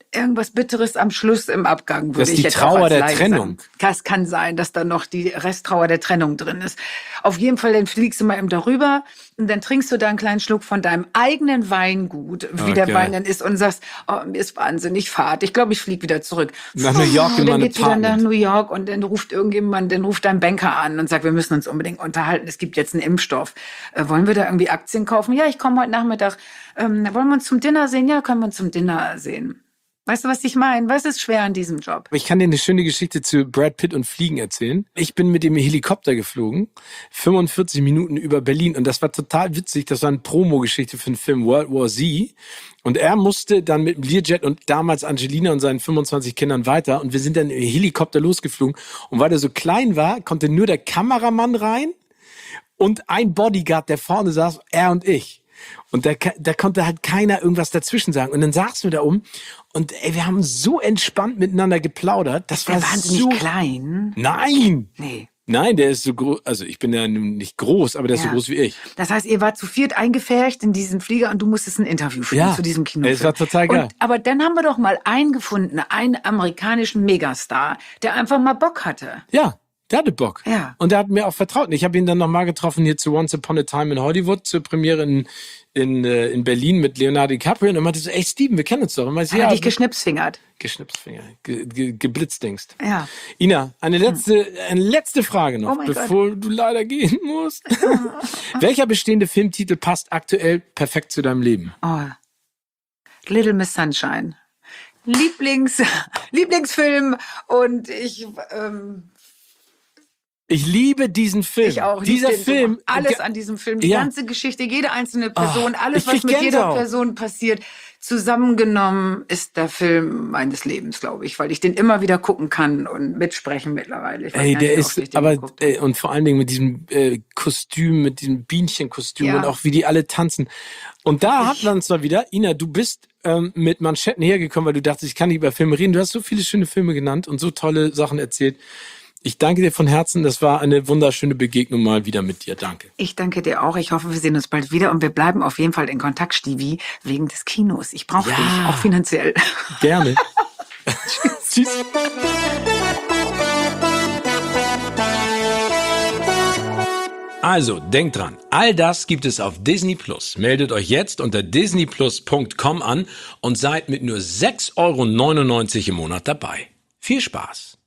irgendwas Bitteres am Schluss im Abgang, würde ich jetzt auch als Laie sagen. Das kann sein, dass da noch die Resttrauer der Trennung drin ist. Auf jeden Fall, dann fliegst du mal eben darüber und dann trinkst du da einen kleinen Schluck von deinem eigenen Weingut, wie der Wein dann ist, und sagst, oh, mir ist wahnsinnig fad. Ich glaube, ich fliege wieder zurück. Nach New York in dann geht's wieder nach New York und dann ruft irgendjemand, dann ruft dein Banker an und sagt, wir müssen uns unbedingt unterhalten. Es gibt jetzt einen Impfstoff. Wollen wir da irgendwie Aktien kaufen? Ja, ich komme heute Nachmittag. Wollen wir uns zum Dinner sehen? Ja, können wir uns zum Dinner sehen. Weißt du, was ich meine? Was ist schwer an diesem Job? Ich kann dir eine schöne Geschichte zu Brad Pitt und Fliegen erzählen. Ich bin mit dem Helikopter geflogen, 45 Minuten über Berlin, und das war total witzig. Das war eine Promo-Geschichte für den Film World War Z. Und er musste dann mit dem Learjet und damals Angelina und seinen 25 Kindern weiter, und wir sind dann im Helikopter losgeflogen. Und weil er so klein war, konnte nur der Kameramann rein und ein Bodyguard, der vorne saß, er und ich. Und da konnte halt keiner irgendwas dazwischen sagen. Und dann saßen wir da und wir haben so entspannt miteinander geplaudert. Das war wahnsinnig so klein. Nein! Nee. Nein, der ist so groß. Also ich bin ja nicht groß, aber der ist so groß wie ich. Das heißt, ihr wart zu viert eingefärcht in diesen Flieger und du musstest ein Interview führen zu diesem Kinofilm. Es war total geil. Aber dann haben wir doch mal einen gefunden, einen amerikanischen Megastar, der einfach mal Bock hatte. Ja. Der hatte Bock. Ja. Und der hat mir auch vertraut. Ich habe ihn dann nochmal getroffen hier zu Once Upon a Time in Hollywood, zur Premiere in Berlin mit Leonardo DiCaprio. Und er meinte so, ey Steven, wir kennen uns doch. Und meinte, hat dich geschnipsfingert. Geblitzdingst. Ja. Ina, eine letzte Frage noch, bevor du leider gehen musst. Welcher bestehende Filmtitel passt aktuell perfekt zu deinem Leben? Oh. Little Miss Sunshine. Lieblingsfilm, und ich liebe diesen Film. Ich auch. Dieser Film. Alles an diesem Film. Die ganze Geschichte, jede einzelne Person, alles, was mit jeder Person passiert. Zusammengenommen ist der Film meines Lebens, glaube ich, weil ich den immer wieder gucken kann und mitsprechen mittlerweile. Der ist, aber, und vor allen Dingen mit diesem Kostüm, mit diesem Bienchenkostüm und auch wie die alle tanzen. Und da hat man zwar wieder, Ina, du bist mit Manschetten hergekommen, weil du dachtest, ich kann nicht über Filme reden. Du hast so viele schöne Filme genannt und so tolle Sachen erzählt. Ich danke dir von Herzen. Das war eine wunderschöne Begegnung mal wieder mit dir. Danke. Ich danke dir auch. Ich hoffe, wir sehen uns bald wieder und wir bleiben auf jeden Fall in Kontakt, Stevie, wegen des Kinos. Ich brauche dich, auch finanziell. Gerne. Tschüss. Also, denkt dran, all das gibt es auf Disney Plus. Meldet euch jetzt unter disneyplus.com an und seid mit nur 6,99 € im Monat dabei. Viel Spaß!